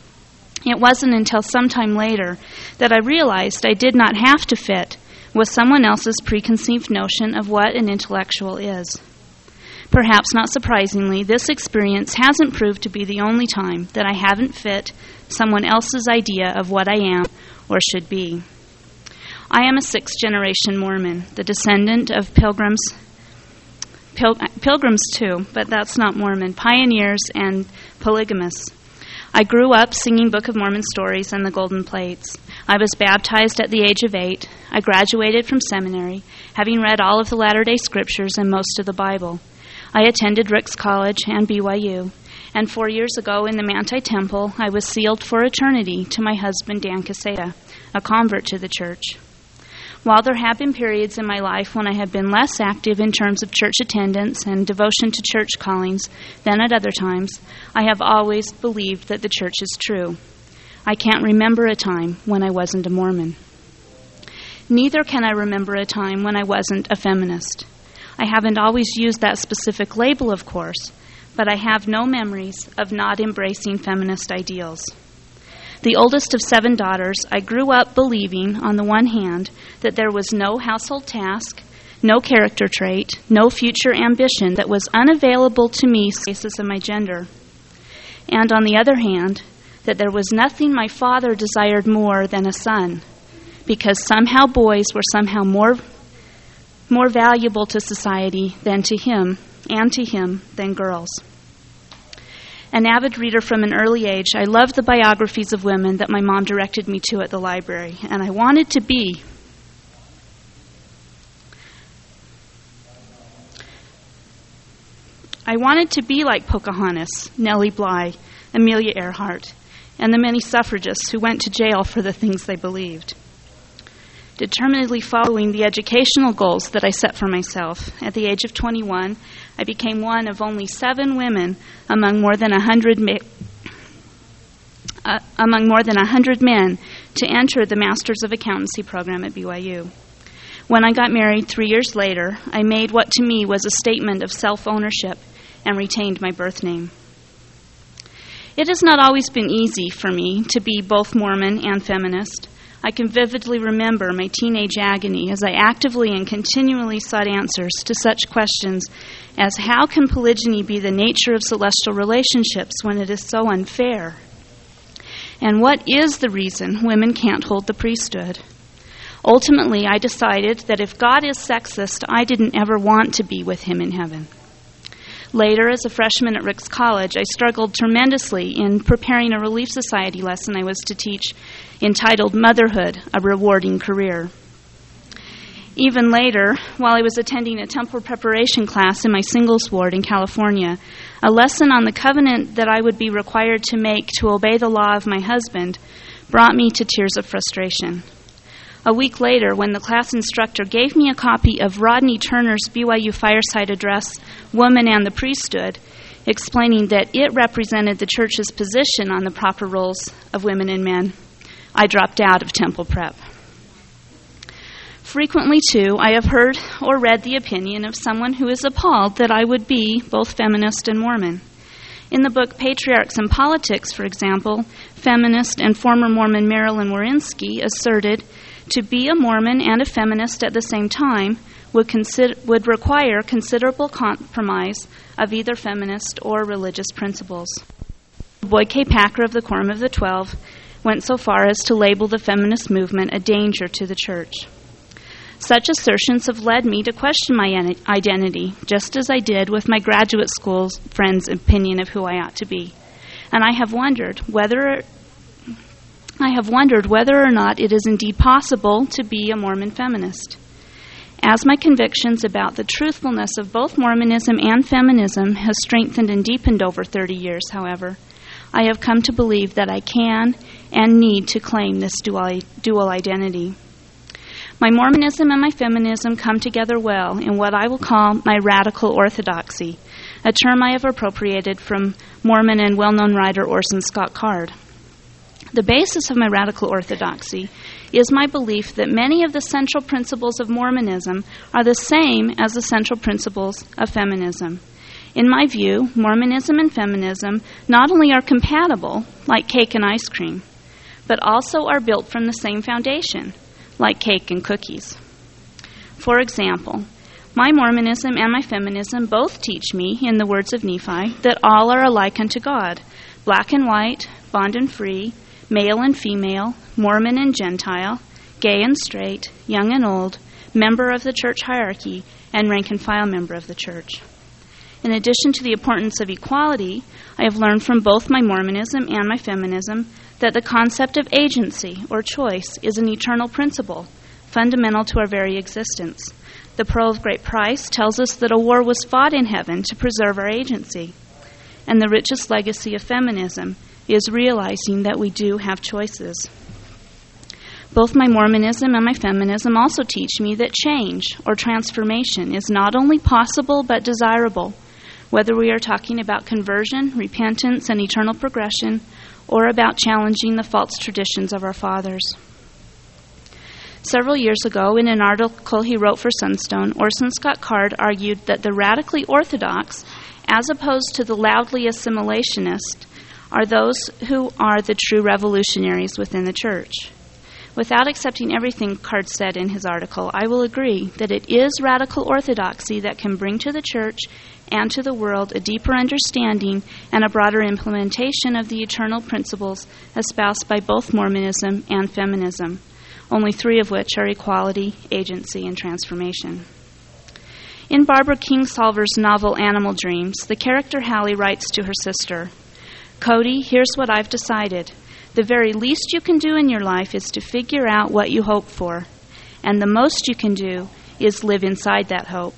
It wasn't until sometime later that I realized I did not have to fit with someone else's preconceived notion of what an intellectual is. Perhaps not surprisingly, this experience hasn't proved to be the only time that I haven't fit someone else's idea of what I am or should be. I am a sixth-generation Mormon, the descendant of pilgrims, pil- pilgrims too, but that's not Mormon, pioneers and polygamists. I grew up singing Book of Mormon stories and the golden plates. I was baptized at the age of eight. I graduated from seminary, having read all of the Latter-day Scriptures and most of the Bible. I attended Ricks College and B Y U, and four years ago in the Manti Temple, I was sealed for eternity to my husband, Dan Caseta, a convert to the church. While there have been periods in my life when I have been less active in terms of church attendance and devotion to church callings than at other times, I have always believed that the church is true. I can't remember a time when I wasn't a Mormon. Neither can I remember a time when I wasn't a feminist. I haven't always used that specific label, of course, but I have no memories of not embracing feminist ideals. The oldest of seven daughters, I grew up believing, on the one hand, that there was no household task, no character trait, no future ambition that was unavailable to me on the basis of my gender. And on the other hand, that there was nothing my father desired more than a son, because somehow boys were somehow more, more valuable to society than to him, and to him than girls. An avid reader from an early age, I loved the biographies of women that my mom directed me to at the library, and I wanted to be I wanted to be like Pocahontas, Nellie Bly, Amelia Earhart, and the many suffragists who went to jail for the things they believed. Determinedly following the educational goals that I set for myself, at the age of twenty-one, I became one of only seven women among more than a hundred ma- uh, among more than a hundred men to enter the Masters of Accountancy program at B Y U. When I got married three years later, I made what to me was a statement of self-ownership and retained my birth name. It has not always been easy for me to be both Mormon and feminist. I can vividly remember my teenage agony as I actively and continually sought answers to such questions as how can polygyny be the nature of celestial relationships when it is so unfair? And what is the reason women can't hold the priesthood? Ultimately, I decided that if God is sexist, I didn't ever want to be with him in heaven. Later, as a freshman at Ricks College, I struggled tremendously in preparing a Relief Society lesson I was to teach entitled Motherhood, a Rewarding Career. Even later, while I was attending a temple preparation class in my singles ward in California, a lesson on the covenant that I would be required to make to obey the law of my husband brought me to tears of frustration. A week later, when the class instructor gave me a copy of Rodney Turner's B Y U Fireside Address, Woman and the Priesthood, explaining that it represented the church's position on the proper roles of women and men, I dropped out of temple prep. Frequently, too, I have heard or read the opinion of someone who is appalled that I would be both feminist and Mormon. In the book Patriarchs and Politics, for example, feminist and former Mormon Marilyn Warinsky asserted to be a Mormon and a feminist at the same time would, consider, would require considerable compromise of either feminist or religious principles. Boyd K. Packer of the Quorum of the Twelve went so far as to label the feminist movement a danger to the church. Such assertions have led me to question my identity, just as I did with my graduate school friends' opinion of who I ought to be. And I have wondered whether I have wondered whether or not it is indeed possible to be a Mormon feminist. As my convictions about the truthfulness of both Mormonism and feminism has strengthened and deepened over thirty years, however, I have come to believe that I can and need to claim this dual, dual identity. My Mormonism and my feminism come together well in what I will call my radical orthodoxy, a term I have appropriated from Mormon and well-known writer Orson Scott Card. The basis of my radical orthodoxy is my belief that many of the central principles of Mormonism are the same as the central principles of feminism. In my view, Mormonism and feminism not only are compatible, like cake and ice cream, but also are built from the same foundation, like cake and cookies. For example, my Mormonism and my feminism both teach me, in the words of Nephi, that all are alike unto God, black and white, bond and free, male and female, Mormon and Gentile, gay and straight, young and old, member of the church hierarchy, and rank and file member of the church. In addition to the importance of equality, I have learned from both my Mormonism and my feminism that the concept of agency or choice is an eternal principle, fundamental to our very existence. The Pearl of Great Price tells us that a war was fought in heaven to preserve our agency. And the richest legacy of feminism is realizing that we do have choices. Both my Mormonism and my feminism also teach me that change or transformation is not only possible but desirable, whether we are talking about conversion, repentance, and eternal progression, or about challenging the false traditions of our fathers. Several years ago, in an article he wrote for Sunstone, Orson Scott Card argued that the radically orthodox, as opposed to the loudly assimilationist, are those who are the true revolutionaries within the church. Without accepting everything Card said in his article, I will agree that it is radical orthodoxy that can bring to the church and to the world a deeper understanding and a broader implementation of the eternal principles espoused by both Mormonism and feminism, only three of which are equality, agency, and transformation. In Barbara Kingsolver's novel Animal Dreams, the character Hallie writes to her sister, "Cody, here's what I've decided. The very least you can do in your life is to figure out what you hope for, and the most you can do is live inside that hope.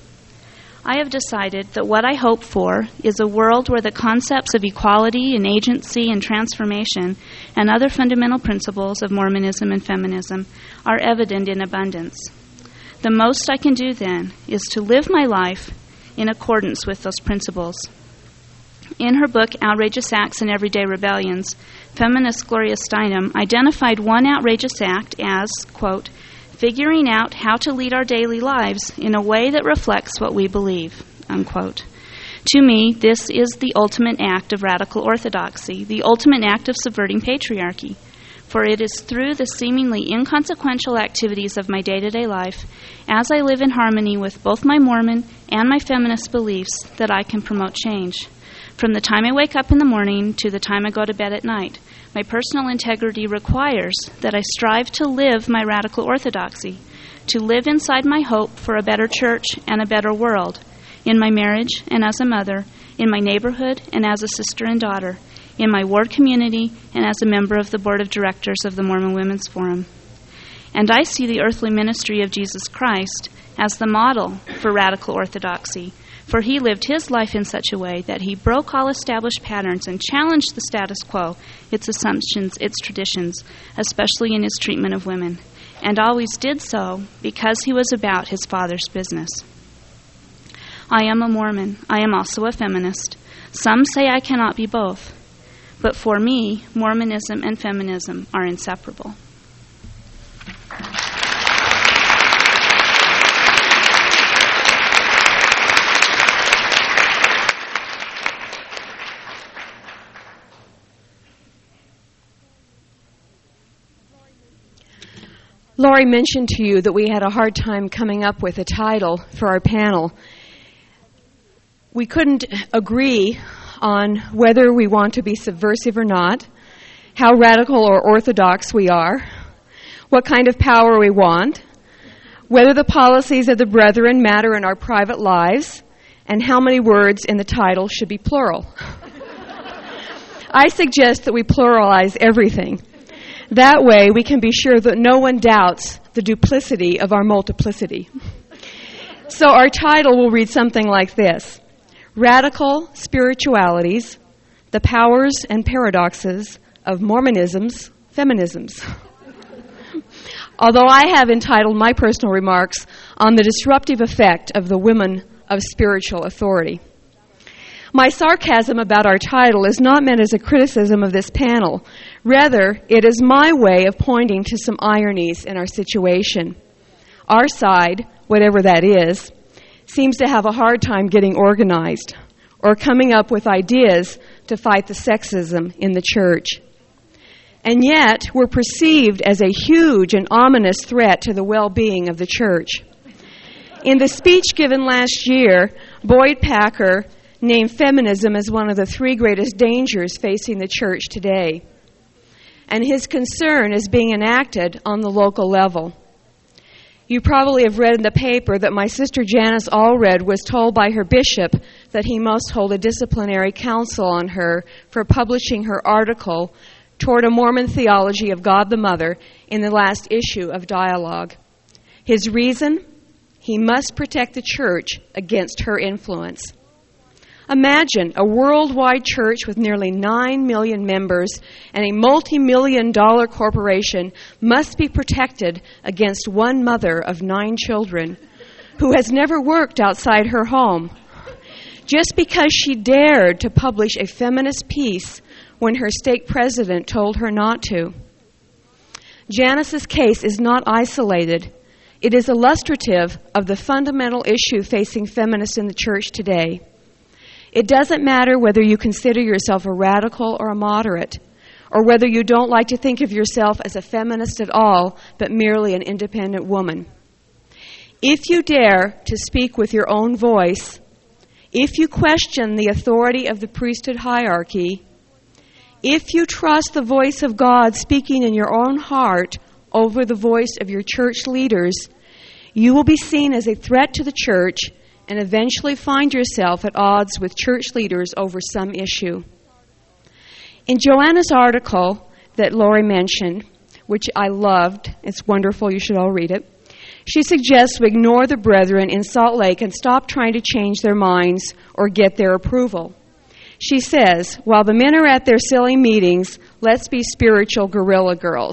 I have decided that what I hope for is a world where the concepts of equality and agency and transformation and other fundamental principles of Mormonism and feminism are evident in abundance. The most I can do then is to live my life in accordance with those principles." In her book, Outrageous Acts and Everyday Rebellions, feminist Gloria Steinem identified one outrageous act as, quote, figuring out how to lead our daily lives in a way that reflects what we believe, unquote. To me, this is the ultimate act of radical orthodoxy, the ultimate act of subverting patriarchy, for it is through the seemingly inconsequential activities of my day-to-day life, as I live in harmony with both my Mormon and my feminist beliefs, that I can promote change. From the time I wake up in the morning to the time I go to bed at night, my personal integrity requires that I strive to live my radical orthodoxy, to live inside my hope for a better church and a better world, in my marriage and as a mother, in my neighborhood and as a sister and daughter, in my ward community and as a member of the board of directors of the Mormon Women's Forum. And I see the earthly ministry of Jesus Christ as the model for radical orthodoxy, for he lived his life in such a way that he broke all established patterns and challenged the status quo, its assumptions, its traditions, especially in his treatment of women, and always did so because he was about his Father's business. I am a Mormon. I am also a feminist. Some say I cannot be both, but for me, Mormonism and feminism are inseparable. Laurie mentioned to you that we had a hard time coming up with a title for our panel. We couldn't agree on whether we want to be subversive or not, how radical or orthodox we are, what kind of power we want, whether the policies of the brethren matter in our private lives, and how many words in the title should be plural. I suggest that we pluralize everything. That way, we can be sure that no one doubts the duplicity of our multiplicity. So our title will read something like this: Radical Spiritualities, the Powers and Paradoxes of Mormonism's Feminisms. Although I have entitled my personal remarks on the disruptive effect of the women of spiritual authority. My sarcasm about our title is not meant as a criticism of this panel. Rather, it is my way of pointing to some ironies in our situation. Our side, whatever that is, seems to have a hard time getting organized or coming up with ideas to fight the sexism in the church. And yet, we're perceived as a huge and ominous threat to the well-being of the church. In the speech given last year, Boyd Packer named feminism as one of the three greatest dangers facing the church today. And his concern is being enacted on the local level. You probably have read in the paper that my sister Janice Allred was told by her bishop that he must hold a disciplinary council on her for publishing her article Toward a Mormon Theology of God the Mother in the last issue of Dialogue. His reason? He must protect the church against her influence. Imagine a worldwide church with nearly nine million members and a multi-million dollar corporation must be protected against one mother of nine children who has never worked outside her home just because she dared to publish a feminist piece when her stake president told her not to. Janice's case is not isolated. It is illustrative of the fundamental issue facing feminists in the church today. It doesn't matter whether you consider yourself a radical or a moderate, or whether you don't like to think of yourself as a feminist at all, but merely an independent woman. If you dare to speak with your own voice, if you question the authority of the priesthood hierarchy, if you trust the voice of God speaking in your own heart over the voice of your church leaders, you will be seen as a threat to the church and eventually find yourself at odds with church leaders over some issue. In Joanna's article that Lori mentioned, which I loved, it's wonderful, you should all read it, she suggests we ignore the brethren in Salt Lake and stop trying to change their minds or get their approval. She says, while the men are at their silly meetings, let's be spiritual guerrilla girls.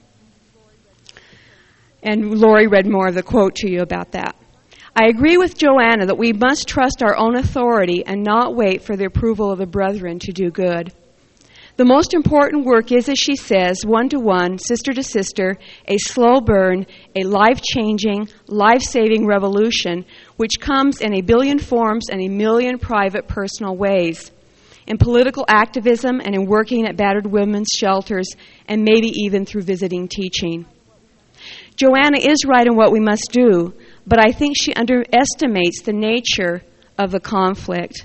And Lori read more of the quote to you about that. I agree with Joanna that we must trust our own authority and not wait for the approval of the brethren to do good. The most important work is, as she says, one-to-one, sister-to-sister, a slow burn, a life-changing, life-saving revolution, which comes in a billion forms and a million private personal ways. In political activism and in working at battered women's shelters, and maybe even through visiting teaching. Joanna is right in what we must do, but I think she underestimates the nature of the conflict.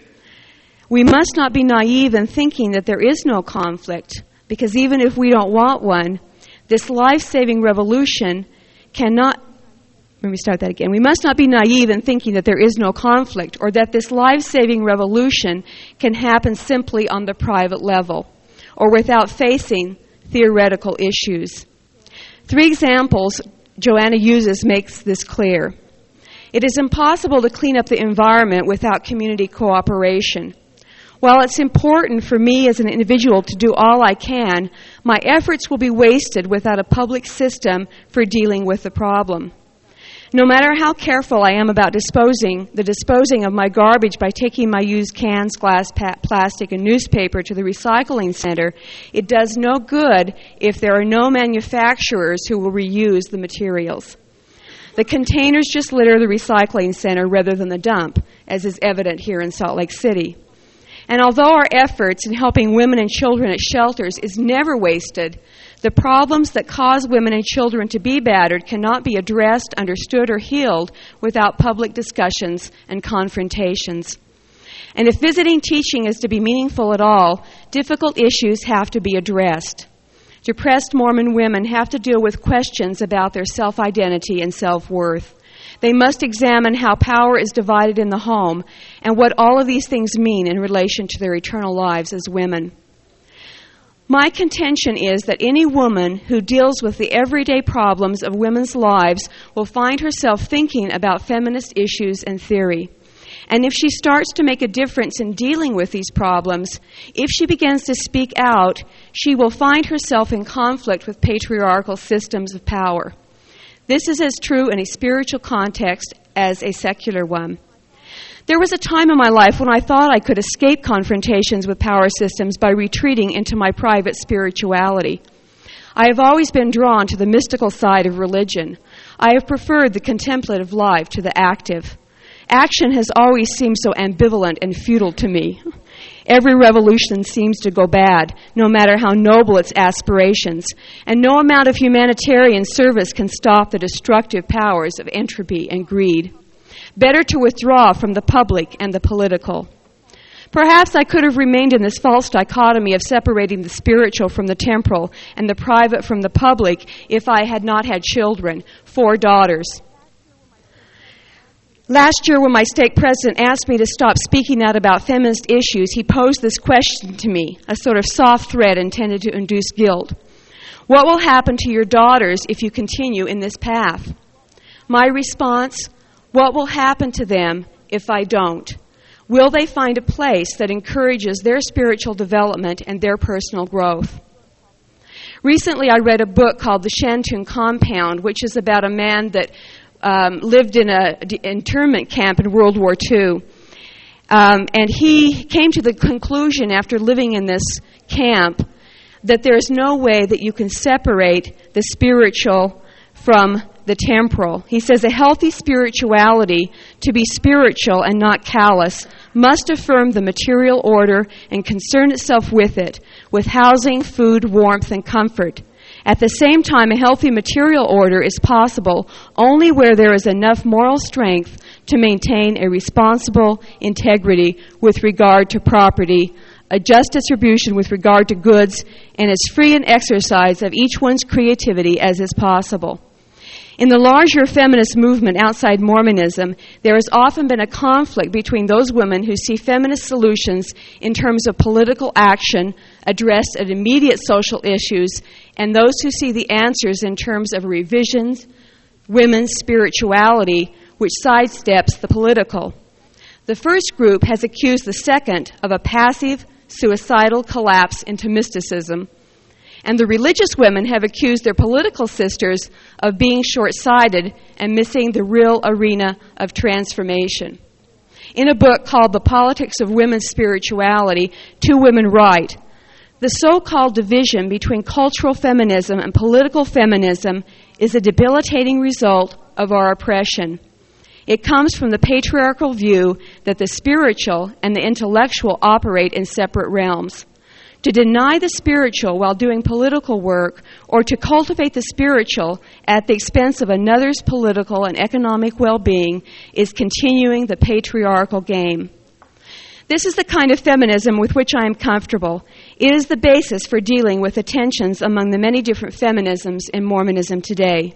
We must not be naive in thinking that there is no conflict, because even if we don't want one, this life-saving revolution cannot... Let me start that again. We must not be naive in thinking that there is no conflict or that this life-saving revolution can happen simply on the private level or without facing theoretical issues. Three examples Joanna uses makes this clear. It is impossible to clean up the environment without community cooperation. While it's important for me as an individual to do all I can, my efforts will be wasted without a public system for dealing with the problem. No matter how careful I am about disposing, the disposing of my garbage by taking my used cans, glass, pa- plastic, and newspaper to the recycling center, it does no good if there are no manufacturers who will reuse the materials. The containers just litter the recycling center rather than the dump, as is evident here in Salt Lake City. And although our efforts in helping women and children at shelters is never wasted, the problems that cause women and children to be battered cannot be addressed, understood, or healed without public discussions and confrontations. And if visiting teaching is to be meaningful at all, difficult issues have to be addressed. Depressed Mormon women have to deal with questions about their self-identity and self-worth. They must examine how power is divided in the home and what all of these things mean in relation to their eternal lives as women. My contention is that any woman who deals with the everyday problems of women's lives will find herself thinking about feminist issues and theory. And if she starts to make a difference in dealing with these problems, if she begins to speak out, she will find herself in conflict with patriarchal systems of power. This is as true in a spiritual context as a secular one. There was a time in my life when I thought I could escape confrontations with power systems by retreating into my private spirituality. I have always been drawn to the mystical side of religion. I have preferred the contemplative life to the active. Action has always seemed so ambivalent and futile to me. Every revolution seems to go bad, no matter how noble its aspirations, and no amount of humanitarian service can stop the destructive powers of entropy and greed. Better to withdraw from the public and the political. Perhaps I could have remained in this false dichotomy of separating the spiritual from the temporal and the private from the public if I had not had children, four daughters. Last year, when my stake president asked me to stop speaking out about feminist issues, he posed this question to me, a sort of soft threat intended to induce guilt. What will happen to your daughters if you continue in this path? My response: what will happen to them if I don't? Will they find a place that encourages their spiritual development and their personal growth? Recently, I read a book called The Shantung Compound, which is about a man that um, lived in an d- internment camp in World War Two. Um, and he came to the conclusion after living in this camp that there is no way that you can separate the spiritual from the temporal. He says a healthy spirituality, to be spiritual and not callous, must affirm the material order and concern itself with it, with housing, food, warmth, and comfort. At the same time, a healthy material order is possible only where there is enough moral strength to maintain a responsible integrity with regard to property, a just distribution with regard to goods, and as free an exercise of each one's creativity as is possible. In the larger feminist movement outside Mormonism, there has often been a conflict between those women who see feminist solutions in terms of political action addressed at immediate social issues and those who see the answers in terms of revisions, women's spirituality, which sidesteps the political. The first group has accused the second of a passive, suicidal collapse into mysticism, and the religious women have accused their political sisters of being short-sighted and missing the real arena of transformation. In a book called The Politics of Women's Spirituality, two women write, the so-called division between cultural feminism and political feminism is a debilitating result of our oppression. It comes from the patriarchal view that the spiritual and the intellectual operate in separate realms. To deny the spiritual while doing political work, or to cultivate the spiritual at the expense of another's political and economic well-being, is continuing the patriarchal game. This is the kind of feminism with which I am comfortable. It is the basis for dealing with the tensions among the many different feminisms in Mormonism today.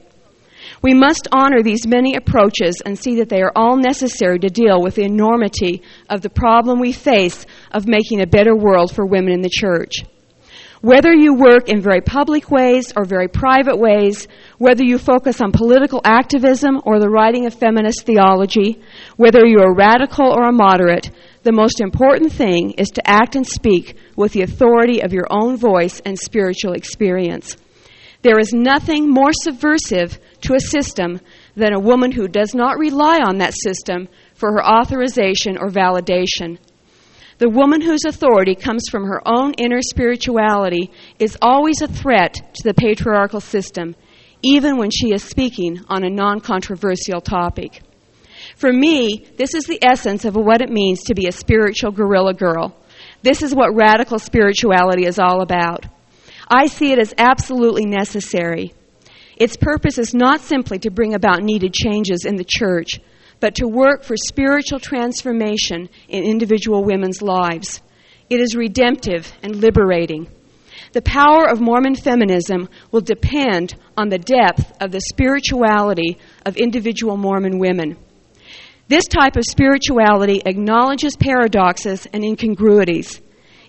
We must honor these many approaches and see that they are all necessary to deal with the enormity of the problem we face of making a better world for women in the church. Whether you work in very public ways or very private ways, whether you focus on political activism or the writing of feminist theology, whether you're a radical or a moderate, the most important thing is to act and speak with the authority of your own voice and spiritual experience. There is nothing more subversive to a system than a woman who does not rely on that system for her authorization or validation. The woman whose authority comes from her own inner spirituality is always a threat to the patriarchal system, even when she is speaking on a non-controversial topic. For me, this is the essence of what it means to be a spiritual guerrilla girl. This is what radical spirituality is all about. I see it as absolutely necessary. Its purpose is not simply to bring about needed changes in the church, but to work for spiritual transformation in individual women's lives. It is redemptive and liberating. The power of Mormon feminism will depend on the depth of the spirituality of individual Mormon women. This type of spirituality acknowledges paradoxes and incongruities.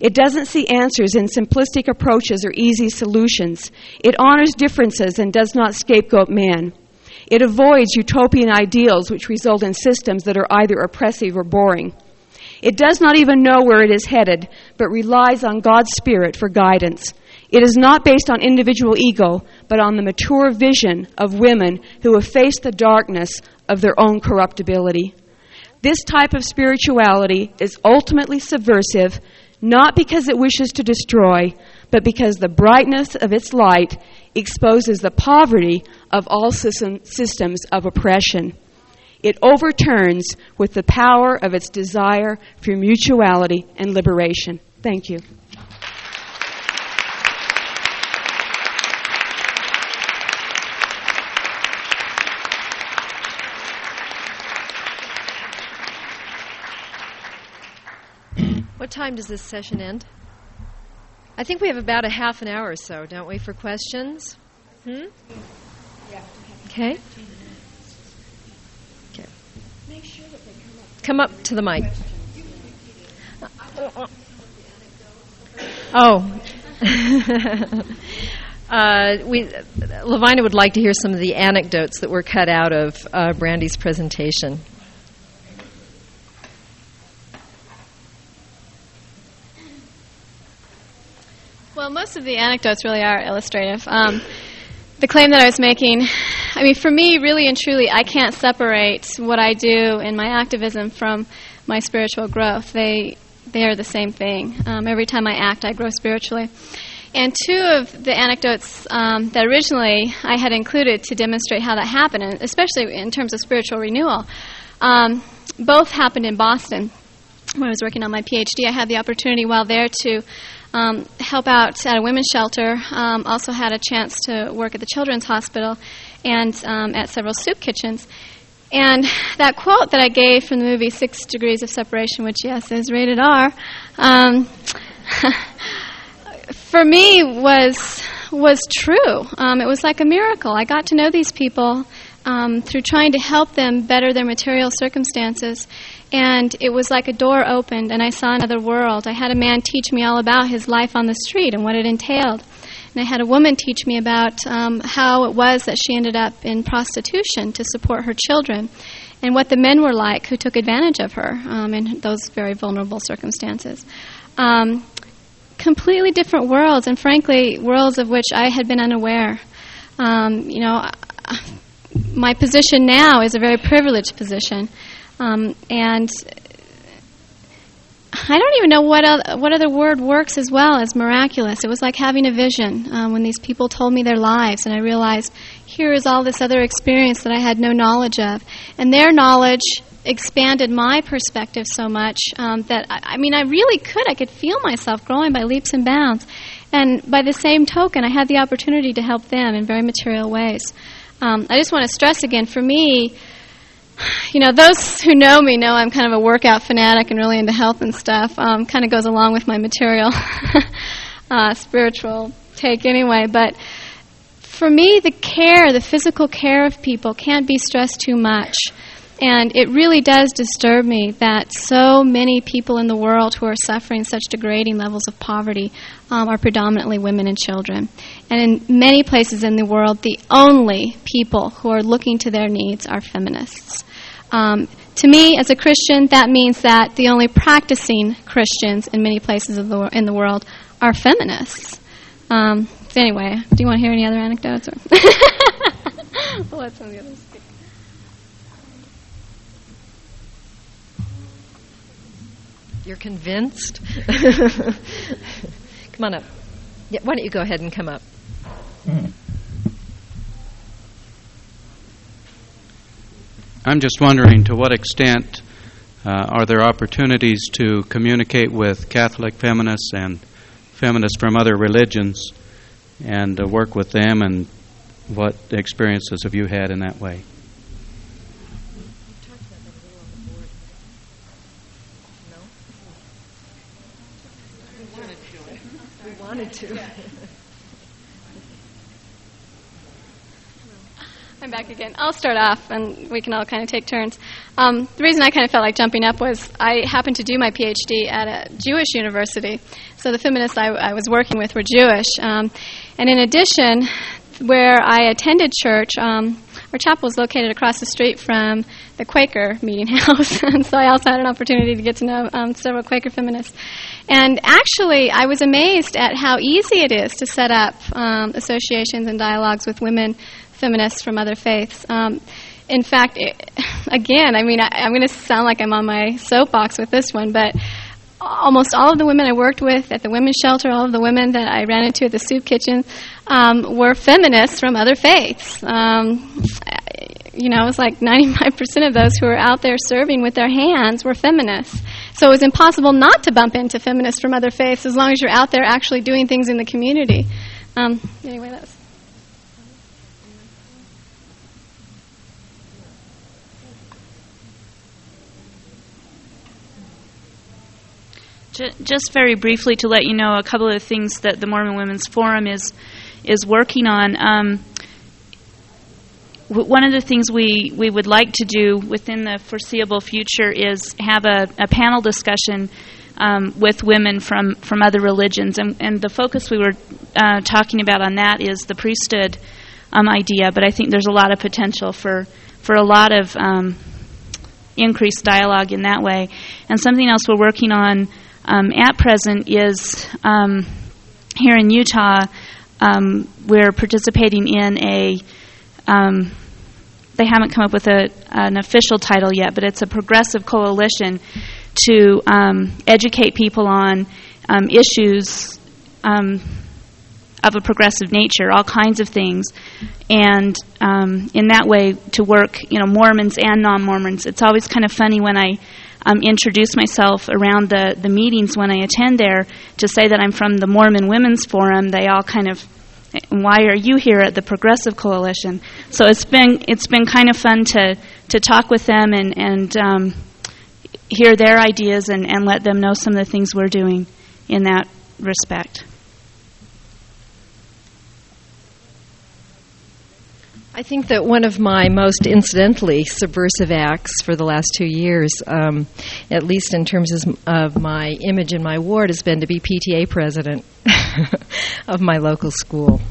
It doesn't see answers in simplistic approaches or easy solutions. It honors differences and does not scapegoat man. It avoids utopian ideals which result in systems that are either oppressive or boring. It does not even know where it is headed, but relies on God's Spirit for guidance. It is not based on individual ego, but on the mature vision of women who have faced the darkness of their own corruptibility. This type of spirituality is ultimately subversive, not because it wishes to destroy, but because the brightness of its light exposes the poverty of all system, systems of oppression. It overturns with the power of its desire for mutuality and liberation. Thank you. What time does this session end? I think we have about a half an hour or so, don't we, for questions? Hmm? Okay. Okay. Come up to the mic. Oh. uh, we, Lavina would like to hear some of the anecdotes that were cut out of uh, Brandy's presentation. Well, most of the anecdotes really are illustrative. Um, the claim that I was making, I mean, for me, really and truly, I can't separate what I do in my activism from my spiritual growth. They they are the same thing. Um, every time I act, I grow spiritually. And two of the anecdotes um, that originally I had included to demonstrate how that happened, and especially in terms of spiritual renewal, um, both happened in Boston. When I was working on my P H D, I had the opportunity while there to Um, help out at a women's shelter. Um, also had a chance to work at the Children's Hospital and um, at several soup kitchens. And that quote that I gave from the movie Six Degrees of Separation, which, yes, is rated R, um, for me was was true. Um, it was like a miracle. I got to know these people um, through trying to help them better their material circumstances. And it was like a door opened, and I saw another world. I had a man teach me all about his life on the street and what it entailed. And I had a woman teach me about um, how it was that she ended up in prostitution to support her children, and what the men were like who took advantage of her um, in those very vulnerable circumstances. Um, completely different worlds, and frankly, worlds of which I had been unaware. Um, you know, my position now is a very privileged position. Um, and I don't even know what other, what other word works as well as miraculous. It was like having a vision um, when these people told me their lives, and I realized here is all this other experience that I had no knowledge of. And their knowledge expanded my perspective so much um, that, I, I mean, I really could. I could feel myself growing by leaps and bounds. And by the same token, I had the opportunity to help them in very material ways. Um, I just want to stress again, for me, you know, those who know me know I'm kind of a workout fanatic and really into health and stuff. Um, kind of goes along with my material, uh, spiritual take anyway. But for me, the care, the physical care of people can't be stressed too much. And it really does disturb me that so many people in the world who are suffering such degrading levels of poverty um, are predominantly women and children. And in many places in the world, the only people who are looking to their needs are feminists. Um, to me, as a Christian, that means that the only practicing Christians in many places of the, in the world are feminists. Um, anyway, do you want to hear any other anecdotes? Or we'll let some of the others speak. You're convinced? Come on up. Yeah, why don't you go ahead and come up? I'm just wondering, to what extent uh, are there opportunities to communicate with Catholic feminists and feminists from other religions and uh, work with them, and what experiences have you had in that way? I'm coming back again. I'll start off, and we can all kind of take turns. Um, the reason I kind of felt like jumping up was I happened to do my P H D at a Jewish university, so the feminists I, I was working with were Jewish. Um, and in addition, where I attended church, um, our chapel was located across the street from the Quaker meeting house, and so I also had an opportunity to get to know um, several Quaker feminists. And actually, I was amazed at how easy it is to set up um, associations and dialogues with women feminists from other faiths. Um, in fact, it, again, I mean, I, I'm going to sound like I'm on my soapbox with this one, but almost all of the women I worked with at the women's shelter, all of the women that I ran into at the soup kitchen, um, were feminists from other faiths. Um, you know, it was like ninety-five percent of those who were out there serving with their hands were feminists. So it was impossible not to bump into feminists from other faiths as long as you're out there actually doing things in the community. Um, anyway, that's... Just very briefly to let you know a couple of the things that the Mormon Women's Forum is is working on. Um, w- one of the things we, we would like to do within the foreseeable future is have a, a panel discussion um, with women from, from other religions. And, and the focus we were uh, talking about on that is the priesthood um, idea, but I think there's a lot of potential for, for a lot of um, increased dialogue in that way. And something else we're working on Um, at present is um, here in Utah, um, we're participating in a, um, they haven't come up with a, an official title yet, but it's a progressive coalition to um, educate people on um, issues um, of a progressive nature, all kinds of things, and um, in that way to work, you know, Mormons and non-Mormons. It's always kind of funny when I Um, introduce myself around the, the meetings when I attend there to say that I'm from the Mormon Women's Forum. They all kind of, why are you here at the Progressive Coalition? So it's been it's been kind of fun to, to talk with them and, and um, hear their ideas and, and let them know some of the things we're doing in that respect. I think that one of my most incidentally subversive acts for the last two years, um, at least in terms of my image in my ward, has been to be P T A president of my local school.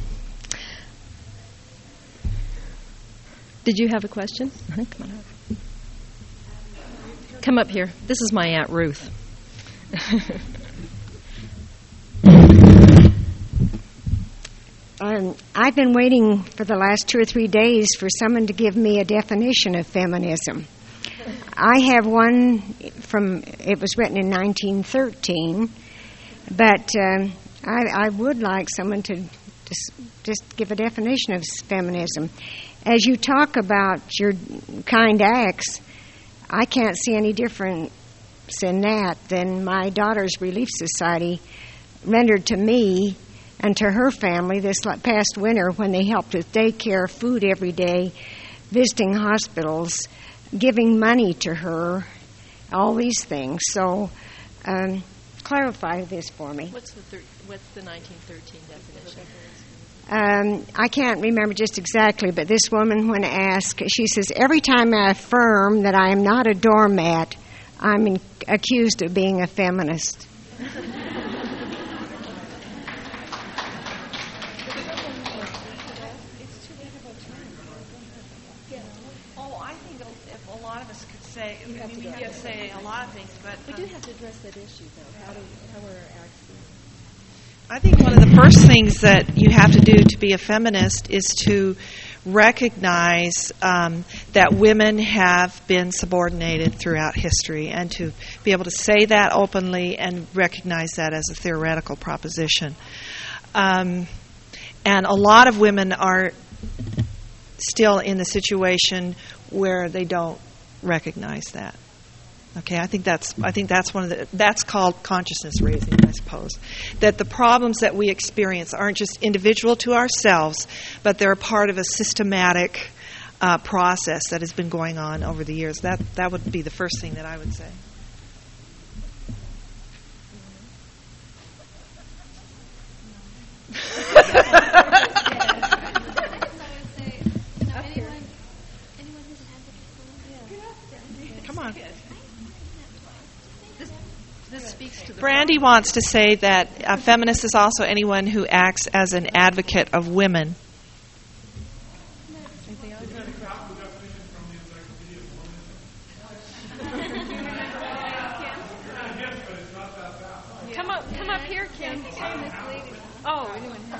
Did you have a question? Uh-huh. Come on up. Come up here. This is my Aunt Ruth. Um, I've been waiting for the last two or three days for someone to give me a definition of feminism. I have one from, it was written in nineteen thirteen, but um, I, I would like someone to just, just give a definition of feminism. As you talk about your kind acts, I can't see any difference in that than my daughter's Relief Society rendered to me and to her family this past winter when they helped with daycare, food every day, visiting hospitals, giving money to her, all these things. So um, clarify this for me. What's the, thir- what's the nineteen thirteen definition? Um, I can't remember just exactly, but this woman, when asked, she says, every time I affirm that I am not a doormat, I'm in- accused of being a feminist. I mean, we have to say a lot of things, but we do have to address that issue, though. How do how are our acts? I think one of the first things that you have to do to be a feminist is to recognize um, that women have been subordinated throughout history, and to be able to say that openly and recognize that as a theoretical proposition. Um, and a lot of women are still in the situation where they don't recognize that. Okay, I think that's I think that's one of the that's called consciousness raising, I suppose. That the problems that we experience aren't just individual to ourselves, but they're a part of a systematic uh, process that has been going on over the years. That that would be the first thing that I would say. Brandy wants to say that a feminist is also anyone who acts as an advocate of women. Come up, come up here, Kim. Oh, anyone here?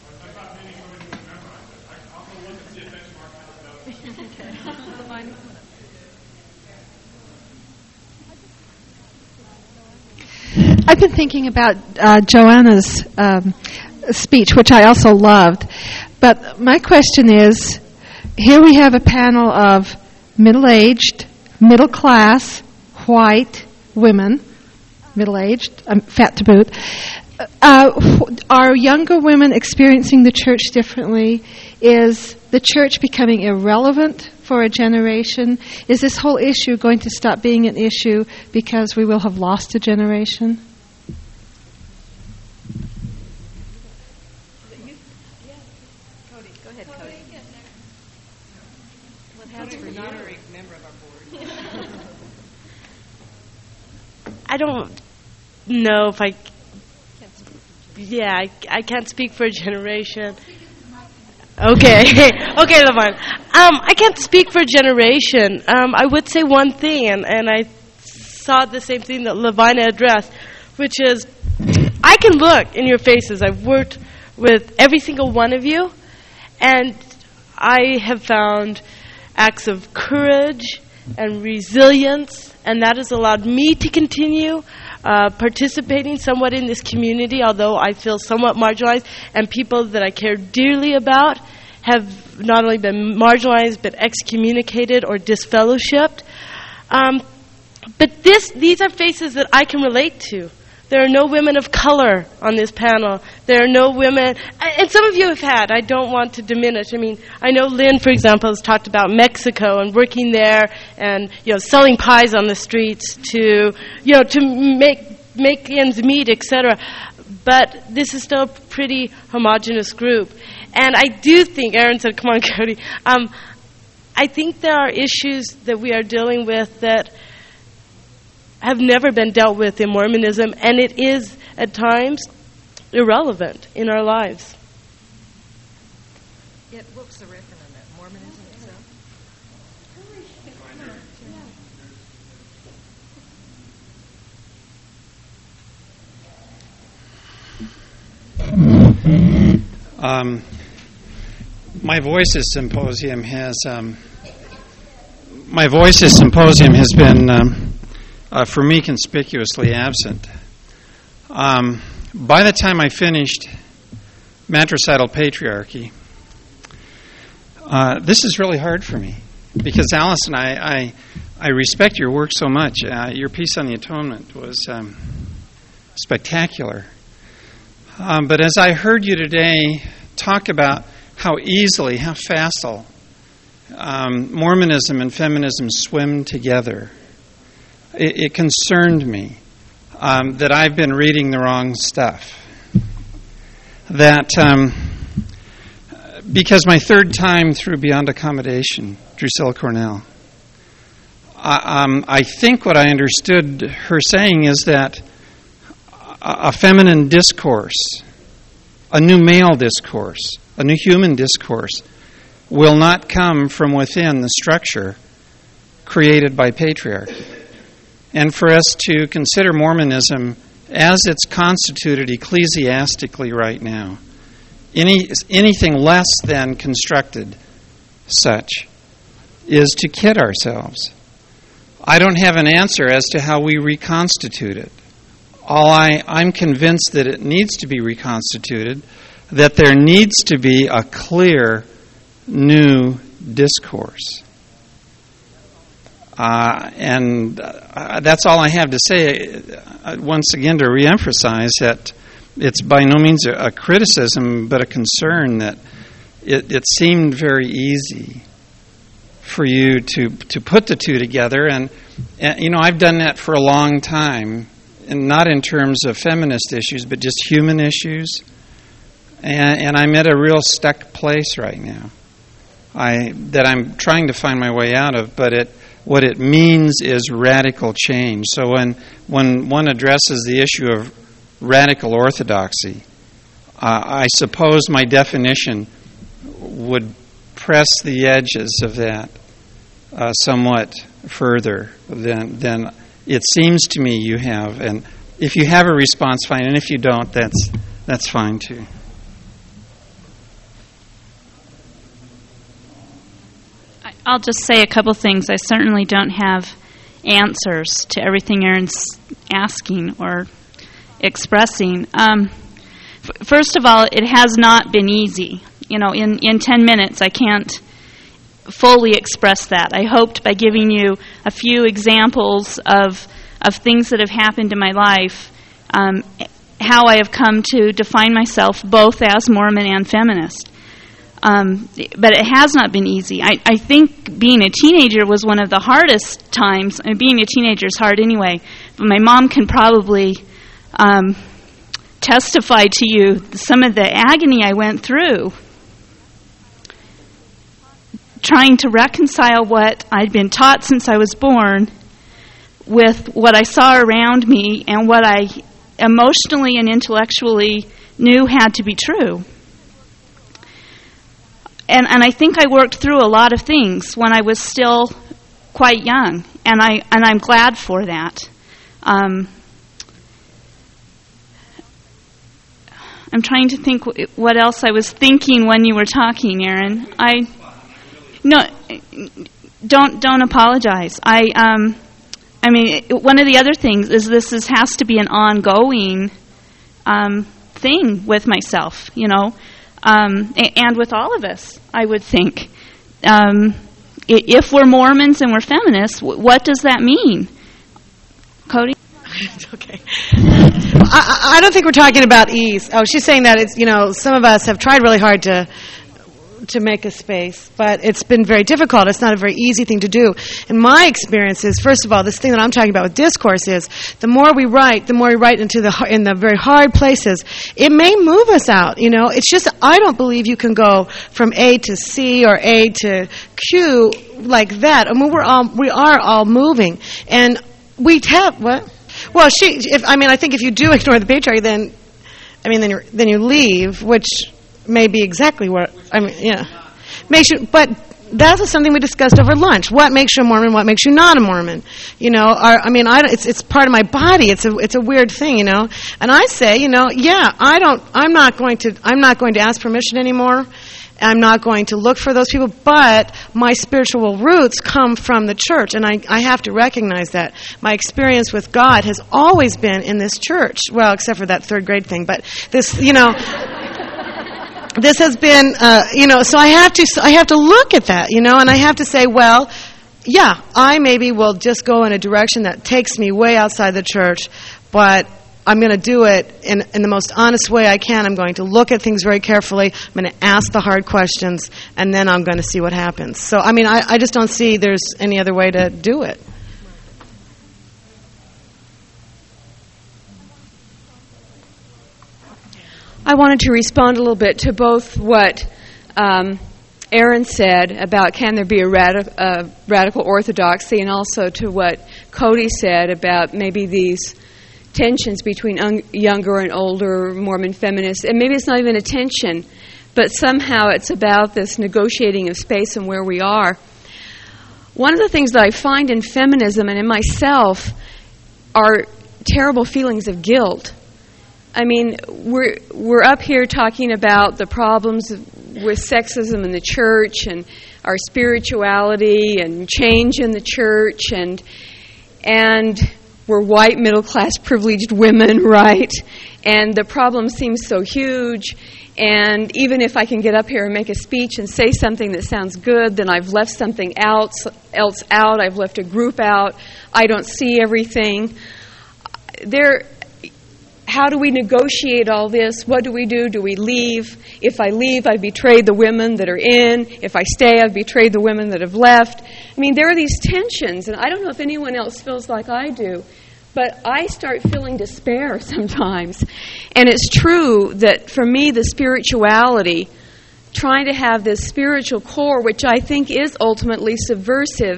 I've been thinking about uh, Joanna's um, speech, which I also loved. But my question is, here we have a panel of middle-aged, middle-class, white women, middle-aged, um, fat to boot. Uh, are younger women experiencing the church differently? Is the church becoming irrelevant for a generation? Is this whole issue going to stop being an issue because we will have lost a generation? I don't know if I... Yeah, I, I can't speak for a generation. Okay. Okay, Levine. Um, I can't speak for a generation. Um, I would say one thing, and, and I saw the same thing that Levine addressed, which is, I can look in your faces. I've worked with every single one of you, and I have found acts of courage and resilience, and that has allowed me to continue uh, participating somewhat in this community, although I feel somewhat marginalized, and people that I care dearly about have not only been marginalized but excommunicated or disfellowshipped. Um, but this, these are faces that I can relate to. There are no women of color on this panel. There are no women, and some of you have had. I don't want to diminish. I mean, I know Lynn, for example, has talked about Mexico and working there, and you know, selling pies on the streets to, you know, to make make ends meet, et cetera. But this is still a pretty homogenous group, and I do think. Aaron said, "Come on, Cody." Um, I think there are issues that we are dealing with that have never been dealt with in Mormonism, and it is, at times, irrelevant in our lives. Yeah, what was the reference on that? Mormonism itself? Um, my Voices Symposium has um, my Voices Symposium has been um, Uh, for me, conspicuously absent. Um, by the time I finished Matricidal Patriarchy, uh, this is really hard for me because, Allison, I I, I respect your work so much. Uh, your piece on the atonement was um, spectacular. Um, but as I heard you today talk about how easily, how facile um, Mormonism and feminism swim together, It, it concerned me um, that I've been reading the wrong stuff. That um, because my third time through Beyond Accommodation, Drusilla Cornell, I, um, I think what I understood her saying is that a, a feminine discourse, a new male discourse, a new human discourse, will not come from within the structure created by patriarchy. And for us to consider Mormonism as it's constituted ecclesiastically right now, any anything less than constructed such, is to kid ourselves. I don't have an answer as to how we reconstitute it. All I, I'm convinced that it needs to be reconstituted, that there needs to be a clear new discourse. Uh, and uh, that's all I have to say. Uh, once again, to reemphasize that it's by no means a, a criticism, but a concern that it, it seemed very easy for you to to put the two together. And, and, you know, I've done that for a long time, and not in terms of feminist issues, but just human issues. And, and I'm at a real stuck place right now I that I'm trying to find my way out of, but it what it means is radical change. So when when one addresses the issue of radical orthodoxy, uh, I suppose my definition would press the edges of that uh, somewhat further than than it seems to me you have. And if you have a response, fine. And if you don't, that's that's fine too. I'll just say a couple things. I certainly don't have answers to everything Aaron's asking or expressing. Um, f- first of all, it has not been easy. You know, in, in ten minutes, I can't fully express that. I hoped by giving you a few examples of of things that have happened in my life, um, how I have come to define myself both as Mormon and feminist. Um, but it has not been easy. I, I think being a teenager was one of the hardest times. I mean, being a teenager is hard anyway, but my mom can probably um, testify to you some of the agony I went through trying to reconcile what I'd been taught since I was born with what I saw around me and what I emotionally and intellectually knew had to be true. And and I think I worked through a lot of things when I was still quite young, and I and I'm glad for that. Um, I'm trying to think w- what else I was thinking when you were talking, Aaron. I no, don't don't apologize. I um, I mean, one of the other things is this is, has to be an ongoing um, thing with myself, you know. Um, and with all of us, I would think. Um, if we're Mormons and we're feminists, what does that mean? Cody? Okay. I, I don't think we're talking about ease. Oh, she's saying that it's, you know, some of us have tried really hard to to make a space, but it's been very difficult. It's not a very easy thing to do. And my experience is, first of all, this thing that I'm talking about with discourse is, the more we write, the more we write into the in the very hard places, it may move us out, you know. It's just, I don't believe you can go from A to C or A to Q like that. I mean, we're all, we are all moving. And we have, what? Well, she, if, I mean, I think if you do ignore the patriarchy, then, I mean, then you then you leave, which may be exactly what, I mean, yeah. Makes you, but that was something we discussed over lunch. What makes you a Mormon? What makes you not a Mormon? You know, our, I mean, I, it's it's part of my body. It's a it's a weird thing, you know. And I say, you know, yeah, I don't. I'm not going to. I'm not going to ask permission anymore. I'm not going to look for those people. But my spiritual roots come from the church, and I I have to recognize that. My experience with God has always been in this church. Well, except for that third grade thing, but this, you know. This has been, uh, you know, so I have to, I have to look at that, you know, and I have to say, well, yeah, I maybe will just go in a direction that takes me way outside the church, but I'm going to do it in, in the most honest way I can. I'm going to look at things very carefully. I'm going to ask the hard questions, and then I'm going to see what happens. So, I mean, I, I just don't see there's any other way to do it. I wanted to respond a little bit to both what um, Aaron said about can there be a radi- uh, radical orthodoxy, and also to what Cody said about maybe these tensions between un- younger and older Mormon feminists. And maybe it's not even a tension, but somehow it's about this negotiating of space and where we are. One of the things that I find in feminism and in myself are terrible feelings of guilt. I mean, we're we're up here talking about the problems with sexism in the church and our spirituality and change in the church, and and we're white, middle-class, privileged women, right? And the problem seems so huge, and even if I can get up here and make a speech and say something that sounds good, then I've left something else, else out. I've left a group out. I don't see everything. There... How do we negotiate all this? What do we do? Do we leave? If I leave, I've betrayed the women that are in. If I stay, I've betrayed the women that have left. I mean, there are these tensions, and I don't know if anyone else feels like I do, but I start feeling despair sometimes. And it's true that for me, the spirituality, trying to have this spiritual core, which I think is ultimately subversive,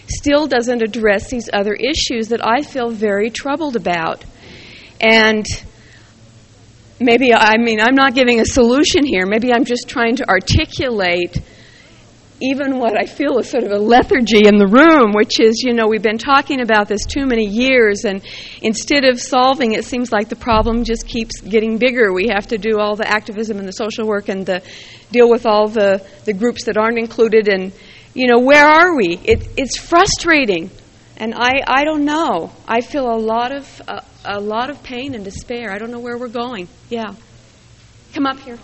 still doesn't address these other issues that I feel very troubled about. And maybe, I mean, I'm not giving a solution here. Maybe I'm just trying to articulate even what I feel is sort of a lethargy in the room, which is, you know, we've been talking about this too many years, and instead of solving, it seems like the problem just keeps getting bigger. We have to do all the activism and the social work and the deal with all the, the groups that aren't included, and, you know, where are we? It, it's frustrating, and I, I don't know. I feel a lot of uh, a lot of pain and despair. I don't know where we're going. Yeah. Come up here.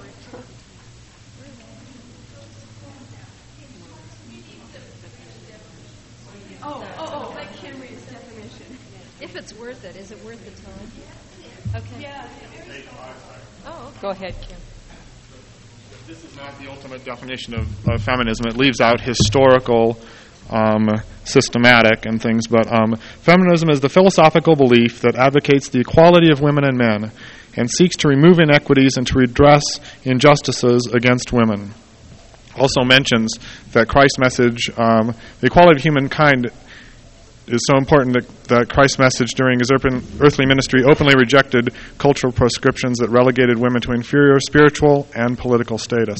Oh, oh, oh, like Henry's definition. If it's worth it, is it worth the time? Okay. Yeah. Oh, okay. Go ahead, Kim. This is not the ultimate definition of, of feminism. It leaves out historical, um, systematic, and things. But um, feminism is the philosophical belief that advocates the equality of women and men and seeks to remove inequities and to redress injustices against women. Also mentions that Christ's message, um, the equality of humankind, is so important that, that Christ's message during his earthly ministry openly rejected cultural prescriptions that relegated women to inferior spiritual and political status.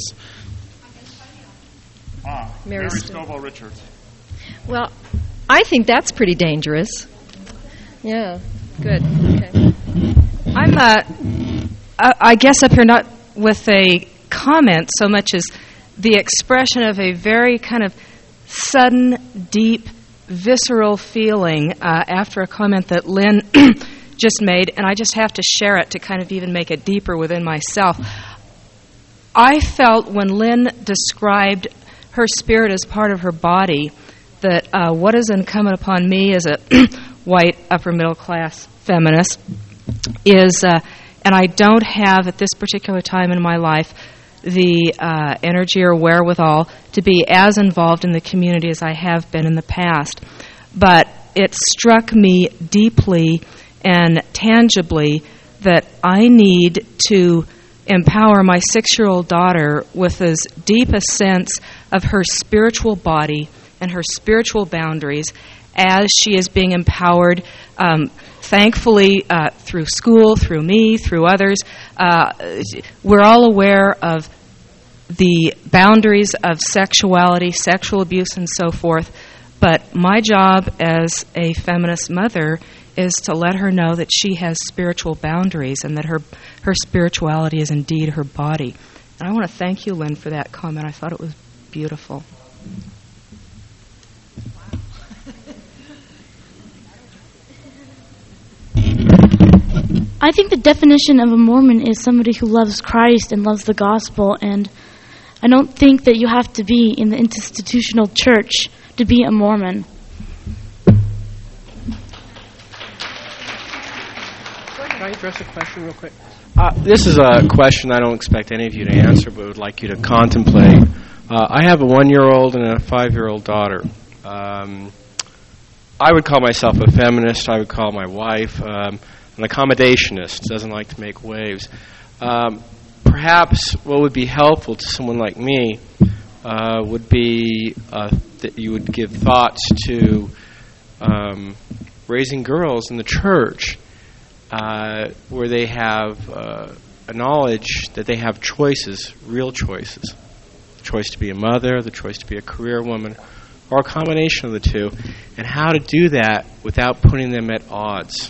Ah, Mary, Mary Stovall Richards. Well, I think that's pretty dangerous. Yeah, good. Okay. I'm, uh, I guess, up here not with a comment so much as the expression of a very kind of sudden, deep, visceral feeling uh, after a comment that Lynn just made, and I just have to share it to kind of even make it deeper within myself. I felt when Lynn described her spirit as part of her body that uh, what is incumbent upon me as a white upper-middle-class feminist is, uh, and I don't have at this particular time in my life the uh, energy or wherewithal to be as involved in the community as I have been in the past. But it struck me deeply and tangibly that I need to empower my six-year-old daughter with as deep a sense of her spiritual body and her spiritual boundaries as she is being empowered, um, thankfully, uh, through school, through me, through others. Uh, we're all aware of the boundaries of sexuality, sexual abuse, and so forth. But my job as a feminist mother is to let her know that she has spiritual boundaries and that her, her spirituality is indeed her body. And I want to thank you, Lynn, for that comment. I thought it was beautiful. I think the definition of a Mormon is somebody who loves Christ and loves the gospel, and I don't think that you have to be in the institutional church to be a Mormon. Can I address a question real quick? Uh, this is a question I don't expect any of you to answer, but would like you to contemplate. Uh, I have a one-year-old and a five-year-old daughter. Um, I would call myself a feminist. I would call my wife um, an accommodationist, doesn't like to make waves. Um, perhaps what would be helpful to someone like me uh, would be uh, that you would give thoughts to um, raising girls in the church uh, where they have uh, a knowledge that they have choices, real choices. The choice to be a mother, the choice to be a career woman, or a combination of the two, and how to do that without putting them at odds.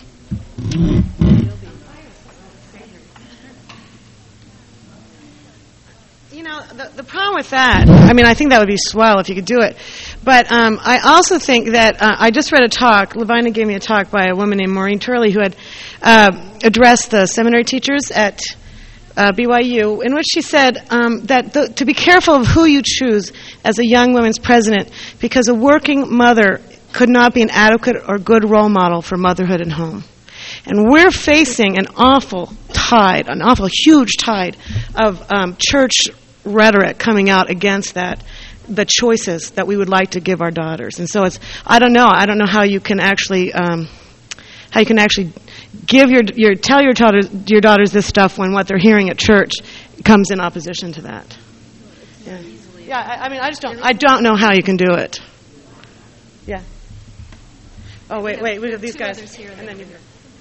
You know, the, the problem with that, I mean, I think that would be swell if you could do it. But um, I also think that uh, I just read a talk, Levina gave me a talk by a woman named Maureen Turley who had uh, addressed the seminary teachers at uh, B Y U, in which she said um, that the, to be careful of who you choose as a young women's president, because a working mother could not be an adequate or good role model for motherhood and home. And we're facing an awful tide, an awful huge tide of um, church rhetoric coming out against that, the choices that we would like to give our daughters. And so it's, I don't know, I don't know how you can actually, um, how you can actually give your, your tell your daughters, your daughters this stuff when what they're hearing at church comes in opposition to that. Yeah, yeah I, I mean, I just don't, I don't know how you can do it. Yeah. Oh, wait, wait, we have these Two guys. others here, And then you're here.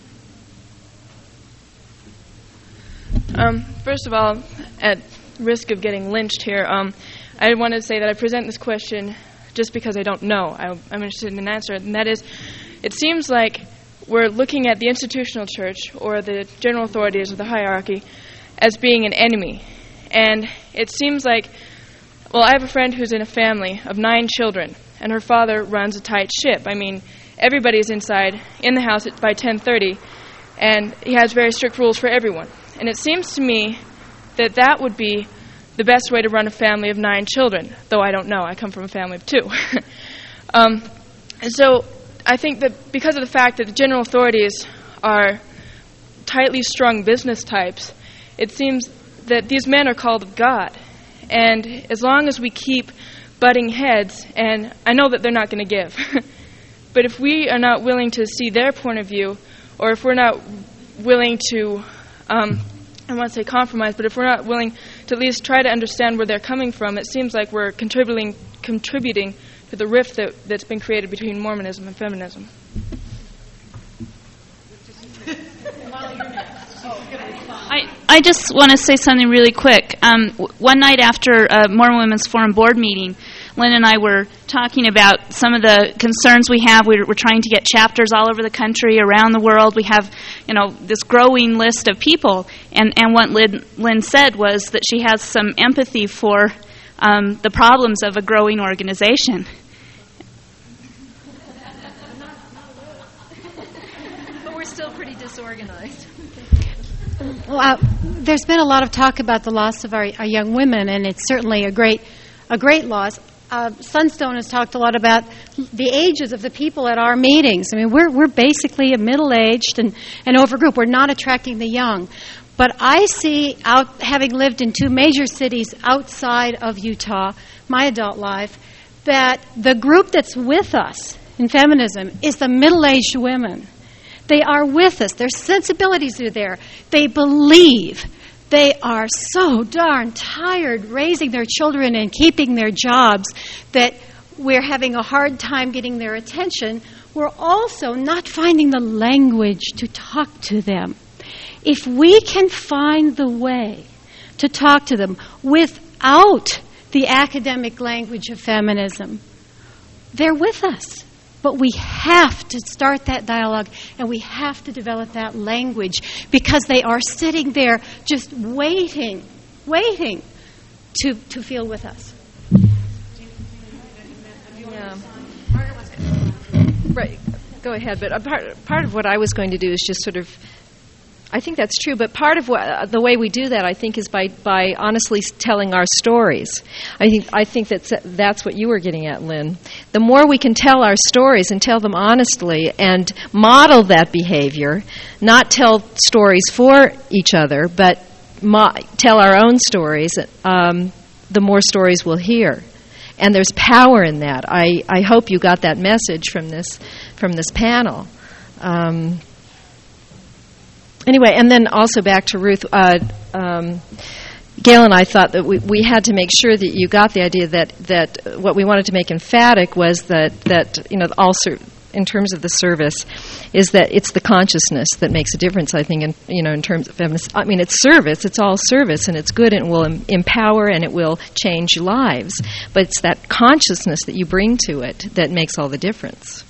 Um, first of all, at risk of getting lynched here, um, I want to say that I present this question just because I don't know. I, I'm interested in an answer, and that is, it seems like we're looking at the institutional church or the general authorities of the hierarchy as being an enemy. And it seems like, well, I have a friend who's in a family of nine children, and her father runs a tight ship. I mean, everybody's inside, in the house at, by ten thirty, and he has very strict rules for everyone. And it seems to me that that would be the best way to run a family of nine children, though I don't know. I come from a family of two. um, and so I think that because of the fact that the general authorities are tightly strung business types, it seems that these men are called of God. And as long as we keep butting heads, and I know that they're not going to give, but if we are not willing to see their point of view, or if we're not willing to, um, I don't want to say compromise, but if we're not willing to at least try to understand where they're coming from, it seems like we're contributing contributing to the rift that, that's been created between Mormonism and feminism. I, I just want to say something really quick. Um, w- one night after a Mormon Women's Forum board meeting, Lynn and I were talking about some of the concerns we have. We're, we're trying to get chapters all over the country, around the world. We have, you know, this growing list of people. And, and what Lynn, Lynn said was that she has some empathy for um, the problems of a growing organization. But we're still pretty disorganized. Well, uh, there's been a lot of talk about the loss of our, our young women, and it's certainly a great, a great loss. Uh, Sunstone has talked a lot about the ages of the people at our meetings. I mean, we're we're basically a middle-aged and, and over group. We're not attracting the young. But I see, out having lived in two major cities outside of Utah, my adult life, that the group that's with us in feminism is the middle-aged women. They are with us. Their sensibilities are there. They believe. They are so darn tired raising their children and keeping their jobs that we're having a hard time getting their attention. We're also not finding the language to talk to them. If we can find the way to talk to them without the academic language of feminism, they're with us. But we have to start that dialogue, and we have to develop that language, because they are sitting there just waiting, waiting to, to feel with us. Yeah. Right. Go ahead. But a part, part of what I was going to do is just sort of, I think that's true, but part of what, uh, the way we do that, I think, is by, by honestly telling our stories. I think I think that's, that's what you were getting at, Lynn. The more we can tell our stories and tell them honestly and model that behavior, not tell stories for each other, but mo- tell our own stories, um, the more stories we'll hear. And there's power in that. I, I hope you got that message from this, from this panel. Um, Anyway, and then also back to Ruth, uh, um, Gail and I thought that we, we had to make sure that you got the idea that, that what we wanted to make emphatic was that, that you know, all ser- in terms of the service, is that it's the consciousness that makes a difference, I think, in, you know, in terms of feminist. I mean, it's service, it's all service, and it's good, and it will em- empower, and it will change lives. But it's that consciousness that you bring to it that makes all the difference.